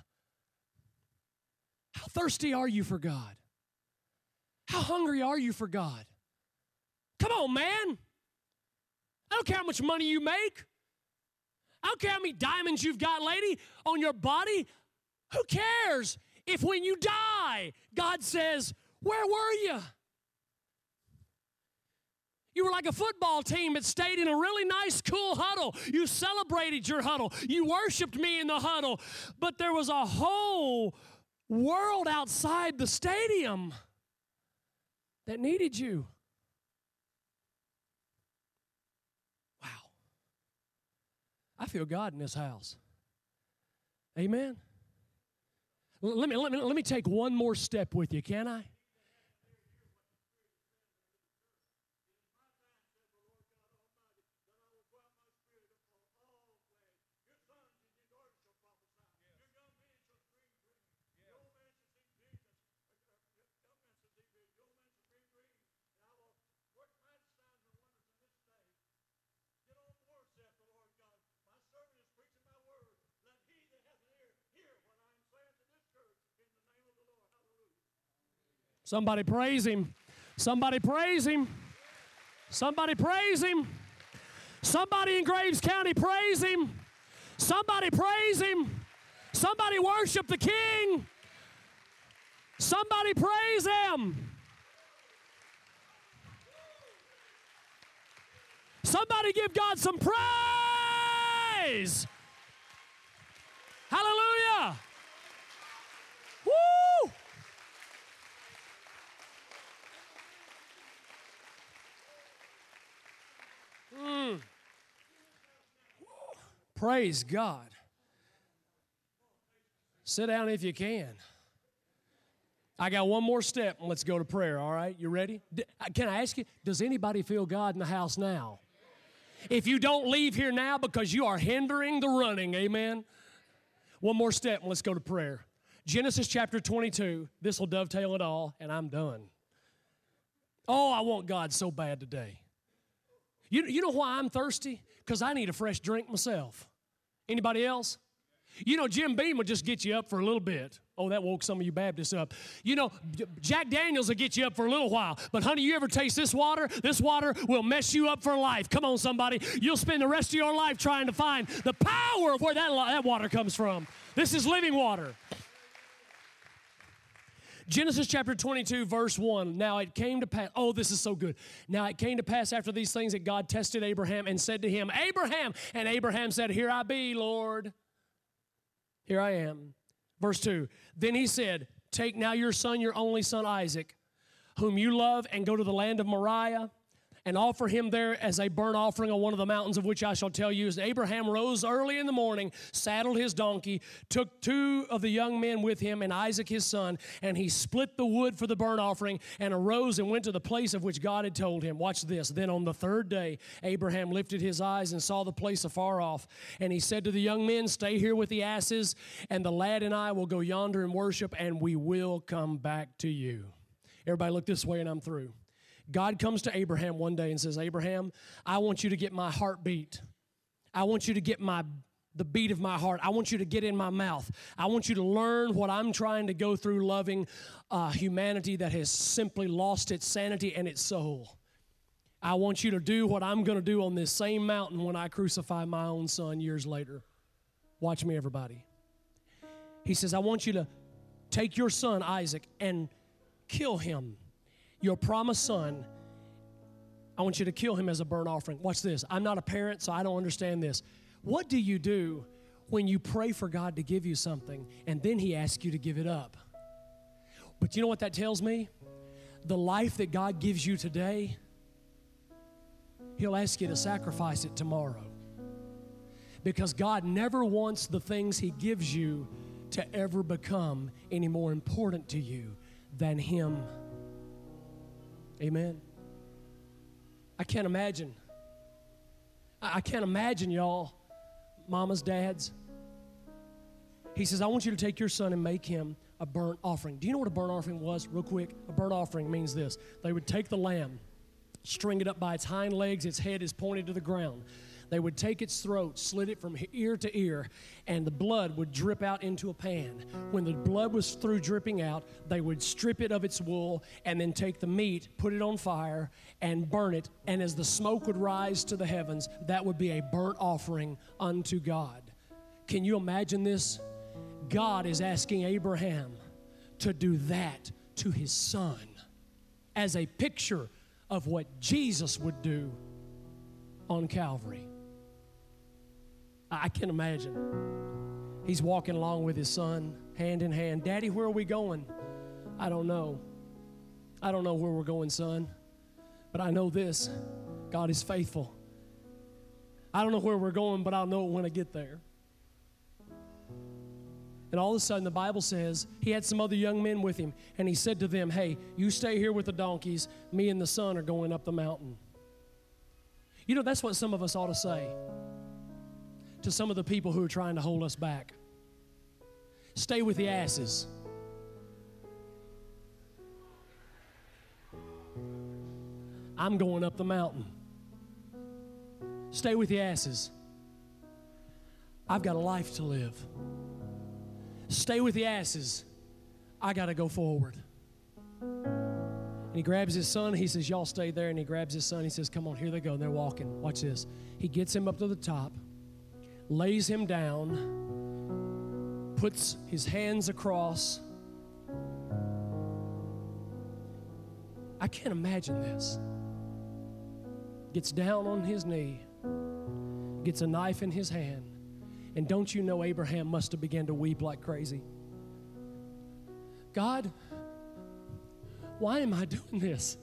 How thirsty are you for God? How hungry are you for God? Come on, man. I don't care how much money you make. I don't care how many diamonds you've got, lady, on your body. Who cares if when you die, God says, where were you? You were like a football team that stayed in a really nice, cool huddle. You celebrated your huddle. You worshiped me in the huddle. But there was a whole world outside the stadium that needed you. Wow. I feel God in this house. Amen. Let me, let me, let me take one more step with you, can I? Somebody praise him. Somebody praise him. Somebody praise him. Somebody in Graves County praise him. Somebody praise him. Somebody worship the King. Somebody praise him. Somebody give God some praise. Hallelujah. Woo! Mm. Praise God. Sit down if you can. I got one more step and let's go to prayer, all right? You ready? Can I ask you, does anybody feel God in the house now? If you don't leave here now because you are hindering the running, amen? One more step and let's go to prayer. Genesis chapter twenty-two. This will dovetail it all, and I'm done. Oh, I want God so bad today. You, you know why I'm thirsty? Because I need a fresh drink myself. Anybody else? You know, Jim Beam will just get you up for a little bit. Oh, that woke some of you Baptists up. You know, Jack Daniels will get you up for a little while. But honey, you ever taste this water? This water will mess you up for life. Come on, somebody. You'll spend the rest of your life trying to find the power of where that, that water comes from. This is living water. Genesis chapter twenty-two, verse one. Now it came to pass. Oh, this is so good. Now it came to pass after these things that God tested Abraham and said to him, Abraham. And Abraham said, Here I be, Lord. Here I am. Verse two. Then he said, Take now your son, your only son Isaac, whom you love, and go to the land of Moriah, and offer him there as a burnt offering on one of the mountains of which I shall tell you. As Abraham rose early in the morning, saddled his donkey, took two of the young men with him and Isaac his son, and he split the wood for the burnt offering and arose and went to the place of which God had told him. Watch this. Then on the third day, Abraham lifted his eyes and saw the place afar off. And he said to the young men, Stay here with the asses, and the lad and I will go yonder and worship, and we will come back to you. Everybody look this way and I'm through. God comes to Abraham one day and says, Abraham, I want you to get my heartbeat. I want you to get my the beat of my heart. I want you to get in my mouth. I want you to learn what I'm trying to go through loving uh, humanity that has simply lost its sanity and its soul. I want you to do what I'm going to do on this same mountain when I crucify my own son years later. Watch me, everybody. He says, I want you to take your son, Isaac, and kill him. Your promised son, I want you to kill him as a burnt offering. Watch this. I'm not a parent, so I don't understand this. What do you do when you pray for God to give you something and then he asks you to give it up? But you know what that tells me? The life that God gives you today, he'll ask you to sacrifice it tomorrow. Because God never wants the things he gives you to ever become any more important to you than him. Amen. I can't imagine. I can't imagine, y'all, mamas, dads. He says, I want you to take your son and make him a burnt offering. Do you know what a burnt offering was, real quick? A burnt offering means this. They would take the lamb, string it up by its hind legs, its head is pointed to the ground. They would take its throat, slit it from ear to ear, and the blood would drip out into a pan. When the blood was through dripping out, they would strip it of its wool and then take the meat, put it on fire, and burn it. And as the smoke would rise to the heavens, that would be a burnt offering unto God. Can you imagine this? God is asking Abraham to do that to his son as a picture of what Jesus would do on Calvary. I can imagine. He's walking along with his son, hand in hand. Daddy, where are we going? I don't know. I don't know where we're going, son. But I know this. God is faithful. I don't know where we're going, but I'll know it when I get there. And all of a sudden, the Bible says he had some other young men with him, and he said to them, hey, you stay here with the donkeys. Me and the son are going up the mountain. You know, that's what some of us ought to say to some of the people who are trying to hold us back. Stay with the asses. I'm going up the mountain. Stay with the asses. I've got a life to live. Stay with the asses. I got to go forward. And he grabs his son. He says, y'all stay there. And he grabs his son. He says, come on, here they go. And they're walking. Watch this. He gets him up to the top, lays him down, puts his hands across. I can't imagine this. Gets down on his knee, gets a knife in his hand. And don't you know Abraham must have begun to weep like crazy? God, why am I doing this?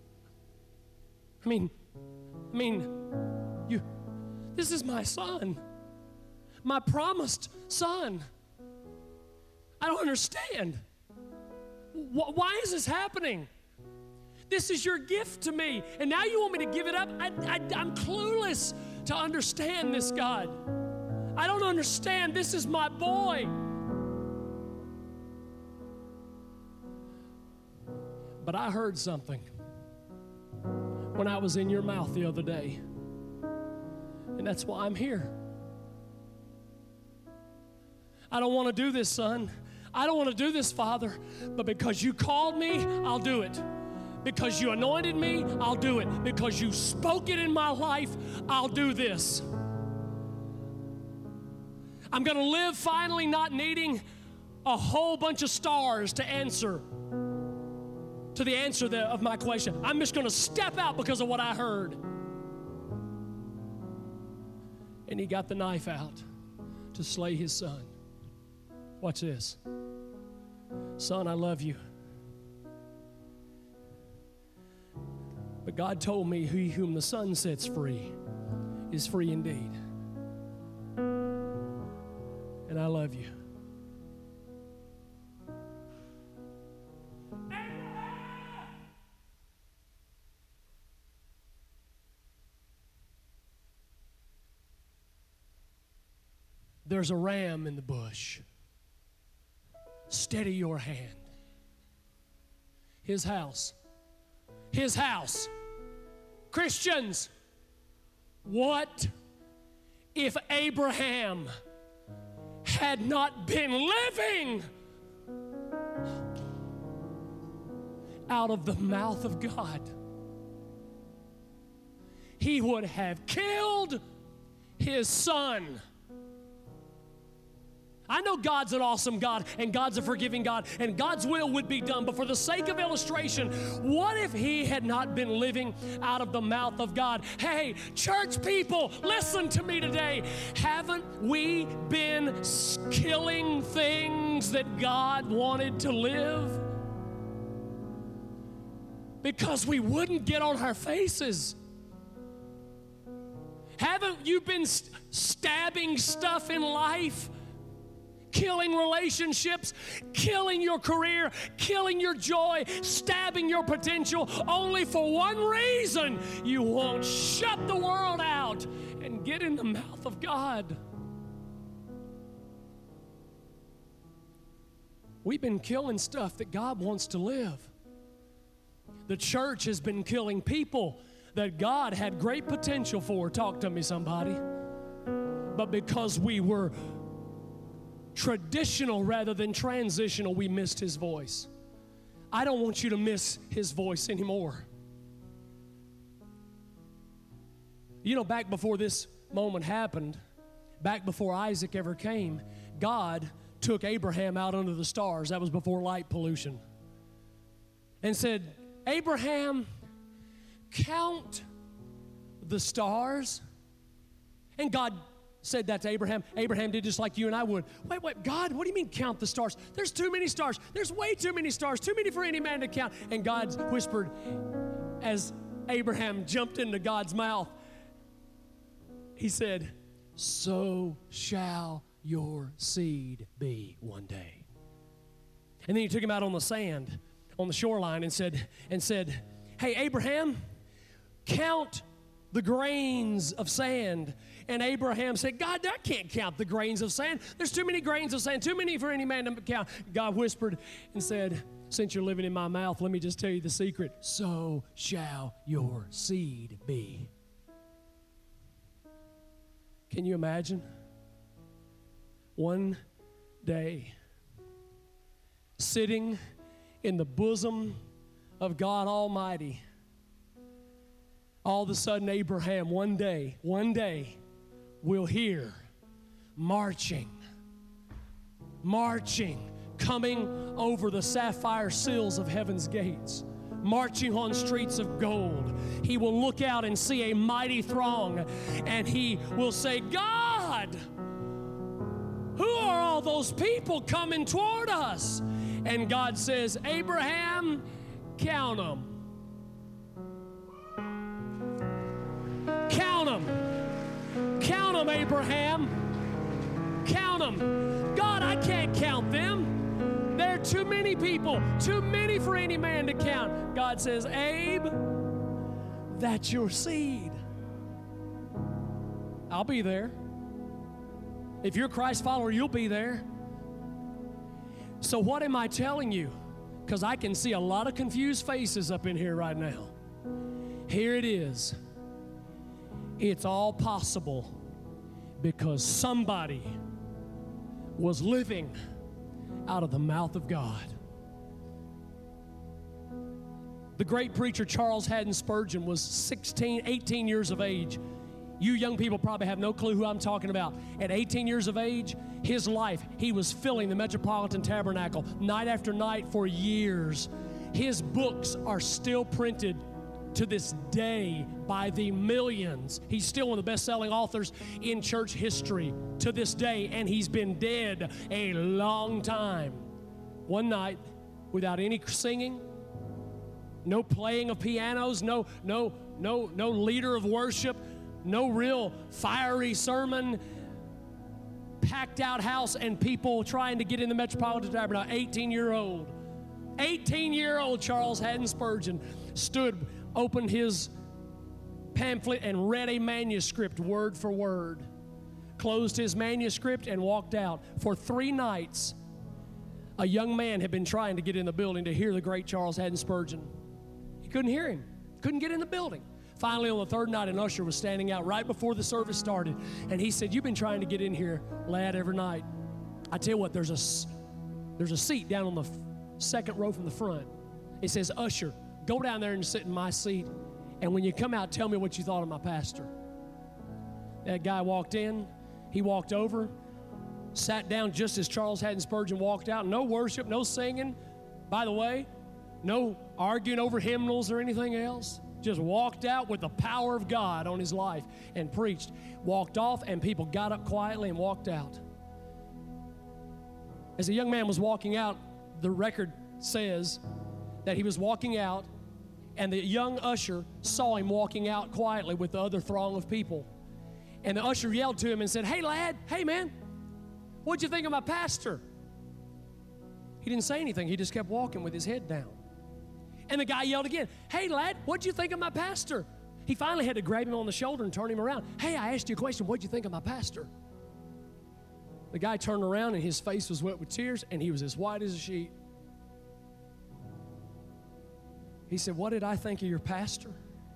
I mean, I mean, you, this is my son, my promised son. I don't understand. Why is this happening? This is your gift to me, and now you want me to give it up? I, I, I'm clueless to understand this, God. I don't understand. This is my boy. But I heard something when I was in your mouth the other day, and that's why I'm here. I don't want to do this, son. I don't want to do this, Father. But because you called me, I'll do it. Because you anointed me, I'll do it. Because you spoke it in my life, I'll do this. I'm going to live finally not needing a whole bunch of stars to answer, to the answer of my question. I'm just going to step out because of what I heard. And he got the knife out to slay his son. Watch this. Son, I love you. But God told me, he whom the Son sets free is free indeed. And I love you. There's a ram in the bush. Steady your hand. His house. His house. Christians, what if Abraham had not been living out of the mouth of God? He would have killed his son. I know God's an awesome God, and God's a forgiving God, and God's will would be done. But for the sake of illustration, what if he had not been living out of the mouth of God? Hey, church people, listen to me today. Haven't we been killing things that God wanted to live? Because we wouldn't get on our faces. Haven't you been st- stabbing stuff in life? Killing relationships, killing your career, killing your joy, stabbing your potential, only for one reason: you won't shut the world out and get in the mouth of God. We've been killing stuff that God wants to live. The church has been killing people that God had great potential for. Talk to me, somebody. But because we were traditional rather than transitional, we missed his voice. I don't want you to miss his voice anymore. You know, back before this moment happened, back before Isaac ever came, God took Abraham out under the stars. That was before light pollution. And said, Abraham, count the stars. And God said that to Abraham. Abraham did just like you and I would. Wait, wait, God, what do you mean count the stars? There's too many stars. There's way too many stars, too many for any man to count. And God whispered as Abraham jumped into God's mouth. He said, so shall your seed be one day. And then he took him out on the sand, on the shoreline, and said, and said, hey, Abraham, count the grains of sand. And Abraham said, God, I can't count the grains of sand. There's too many grains of sand, too many for any man to count. God whispered and said, since you're living in my mouth, let me just tell you the secret. So shall your seed be. Can you imagine? One day, sitting in the bosom of God Almighty, all of a sudden Abraham, one day, one day, will hear marching, marching, coming over the sapphire sills of heaven's gates, marching on streets of gold. He will look out and see a mighty throng, and he will say, God, who are all those people coming toward us? And God says, Abraham, count them. Count them. Count them, Abraham. Count them. God, I can't count them. There are too many people, too many for any man to count. God says, Abe, that's your seed. I'll be there. If you're a Christ follower, you'll be there. So what am I telling you? Because I can see a lot of confused faces up in here right now. Here it is. It's all possible because somebody was living out of the mouth of God. The great preacher Charles Haddon Spurgeon was sixteen, eighteen years of age. You young people probably have no clue who I'm talking about. At eighteen years of age, his life, he was filling the Metropolitan Tabernacle night after night for years. His books are still printed to this day by the millions. He's still one of the best-selling authors in church history to this day, and he's been dead a long time. One night, without any singing, no playing of pianos, no, no, no, no leader of worship, no real fiery sermon, packed out house, and people trying to get in the Metropolitan Tabernacle. eighteen-year-old, eighteen-year-old Charles Haddon Spurgeon stood, opened his pamphlet and read a manuscript word for word, closed his manuscript and walked out. For three nights, a young man had been trying to get in the building to hear the great Charles Haddon Spurgeon. He couldn't hear him, couldn't get in the building. Finally, on the third night, an usher was standing out right before the service started, and he said, "You've been trying to get in here, lad, every night. I tell you what, there's a, there's a seat down on the second row from the front. It says, usher, go down there and sit in my seat, and when you come out, tell me what you thought of my pastor." That guy walked in. He walked over, sat down just as Charles Haddon Spurgeon walked out. No worship, no singing. By the way, no arguing over hymnals or anything else. Just walked out with the power of God on his life and preached. Walked off, and people got up quietly and walked out. As the young man was walking out, the record says that he was walking out, and the young usher saw him walking out quietly with the other throng of people. And the usher yelled to him and said, "Hey, lad, hey, man, what'd you think of my pastor?" He didn't say anything. He just kept walking with his head down. And the guy yelled again, "Hey, lad, what'd you think of my pastor?" He finally had to grab him on the shoulder and turn him around. "Hey, I asked you a question. What'd you think of my pastor?" The guy turned around, and his face was wet with tears, and he was as white as a sheet. He said, "What did I think of your pastor?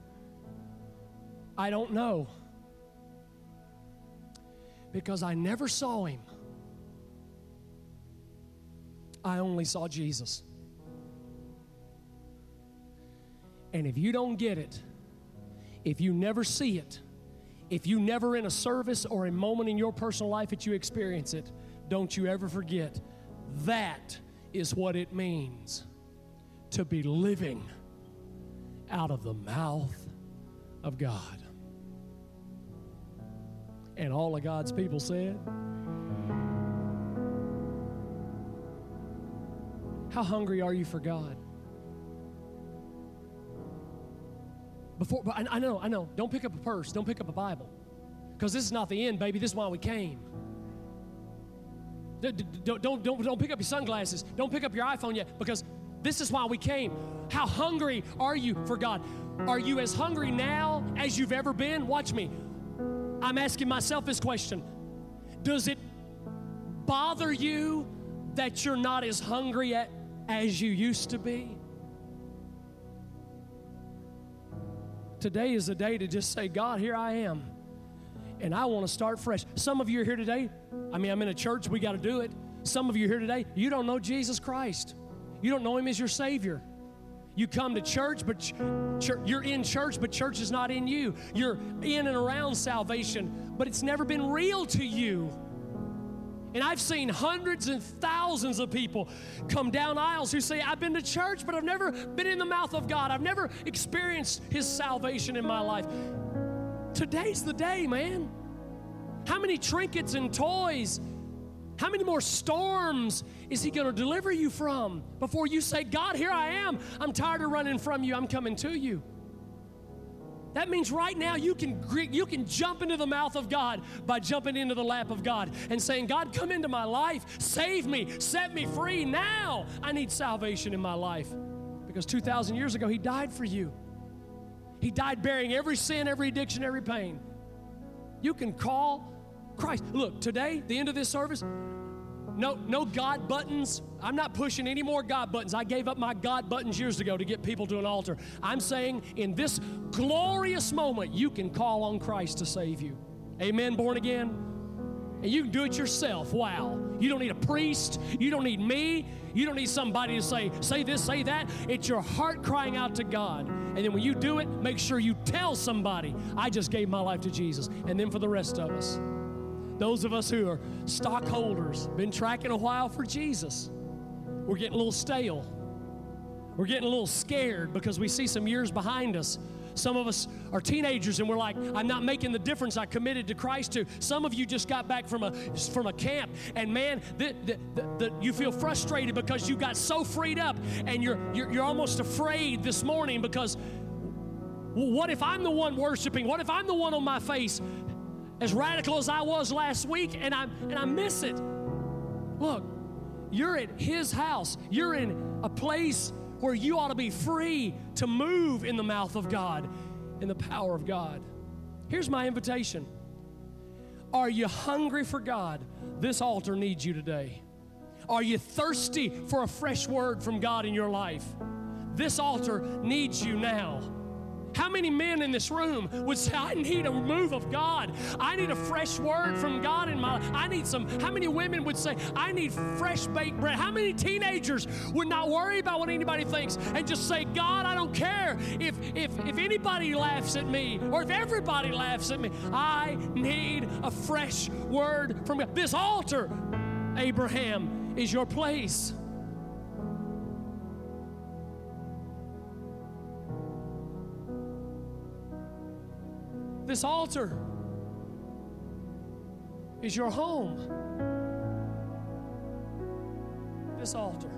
I don't know, because I never saw him. I only saw Jesus." And if you don't get it, if you never see it, if you never in a service or a moment in your personal life that you experience it, don't you ever forget, that is what it means to be living out of the mouth of God. And all of God's people said, how hungry are you for God? Before, but I, I know, I know. Don't pick up a purse. Don't pick up a Bible. Because this is not the end, baby. This is why we came. Don't, don't, don't, don't pick up your sunglasses. Don't pick up your iPhone yet, because this is why we came. How hungry are you for God? Are you as hungry now as you've ever been? Watch me. I'm asking myself this question. Does it bother you that you're not as hungry at, as you used to be? Today is the day to just say, "God, here I am, and I want to start fresh." Some of you are here today. I mean, I'm in a church. We got to do it. Some of you are here today. You don't know Jesus Christ. You don't know Him as your Savior. You come to church, but ch- ch- you're in church, but church is not in you. You're in and around salvation, but it's never been real to you. And I've seen hundreds and thousands of people come down aisles who say, "I've been to church, but I've never been in the mouth of God. I've never experienced His salvation in my life." Today's the day, man. How many trinkets and toys, how many more storms is He going to deliver you from before you say, "God, here I am. I'm tired of running from you. I'm coming to you"? That means right now you can you can jump into the mouth of God by jumping into the lap of God and saying, "God, come into my life. Save me. Set me free. Now I need salvation in my life." Because two thousand years ago, He died for you. He died bearing every sin, every addiction, every pain. You can call Christ. Look, today, the end of this service, no, no God buttons. I'm not pushing any more God buttons. I gave up my God buttons years ago to get people to an altar. I'm saying in this glorious moment, you can call on Christ to save you. Amen, born again? And you can do it yourself. Wow. You don't need a priest. You don't need me. You don't need somebody to say, say this, say that. It's your heart crying out to God. And then when you do it, make sure you tell somebody, I just gave my life to Jesus. And then for the rest of us, those of us who are stockholders, been tracking a while for Jesus, we're getting a little stale. We're getting a little scared because we see some years behind us. Some of us are teenagers and we're like, I'm not making the difference I committed to Christ to. Some of you just got back from a from a camp, and man, the, the, the, the, you feel frustrated because you got so freed up, and you're, you're you're almost afraid this morning because what if I'm the one worshiping? What if I'm the one on my face, as radical as I was last week, and I and I miss it? Look, you're at His house. You're in a place where you ought to be free to move in the mouth of God, in the power of God. Here's my invitation. Are you hungry for God? This altar needs you today. Are you thirsty for a fresh word from God in your life? This altar needs you now. How many men in this room would say, I need a move of God. I need a fresh word from God in my life. I need some. How many women would say, I need fresh baked bread? How many teenagers would not worry about what anybody thinks and just say, God, I don't care if, if, if anybody laughs at me or if everybody laughs at me. I need a fresh word from God. This altar, Abraham, is your place. This altar is your home. This altar.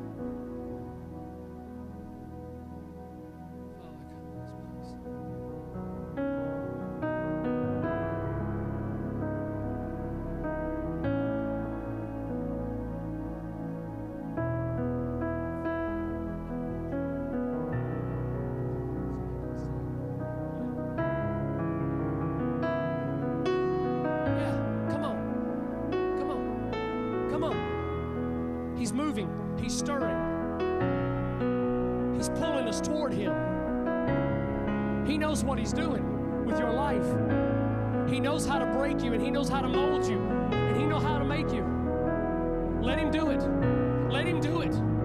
He's stirring. He's pulling us toward Him. He knows what He's doing with your life. He knows how to break you, and He knows how to mold you, and He knows how to make you. Let Him do it. Let Him do it.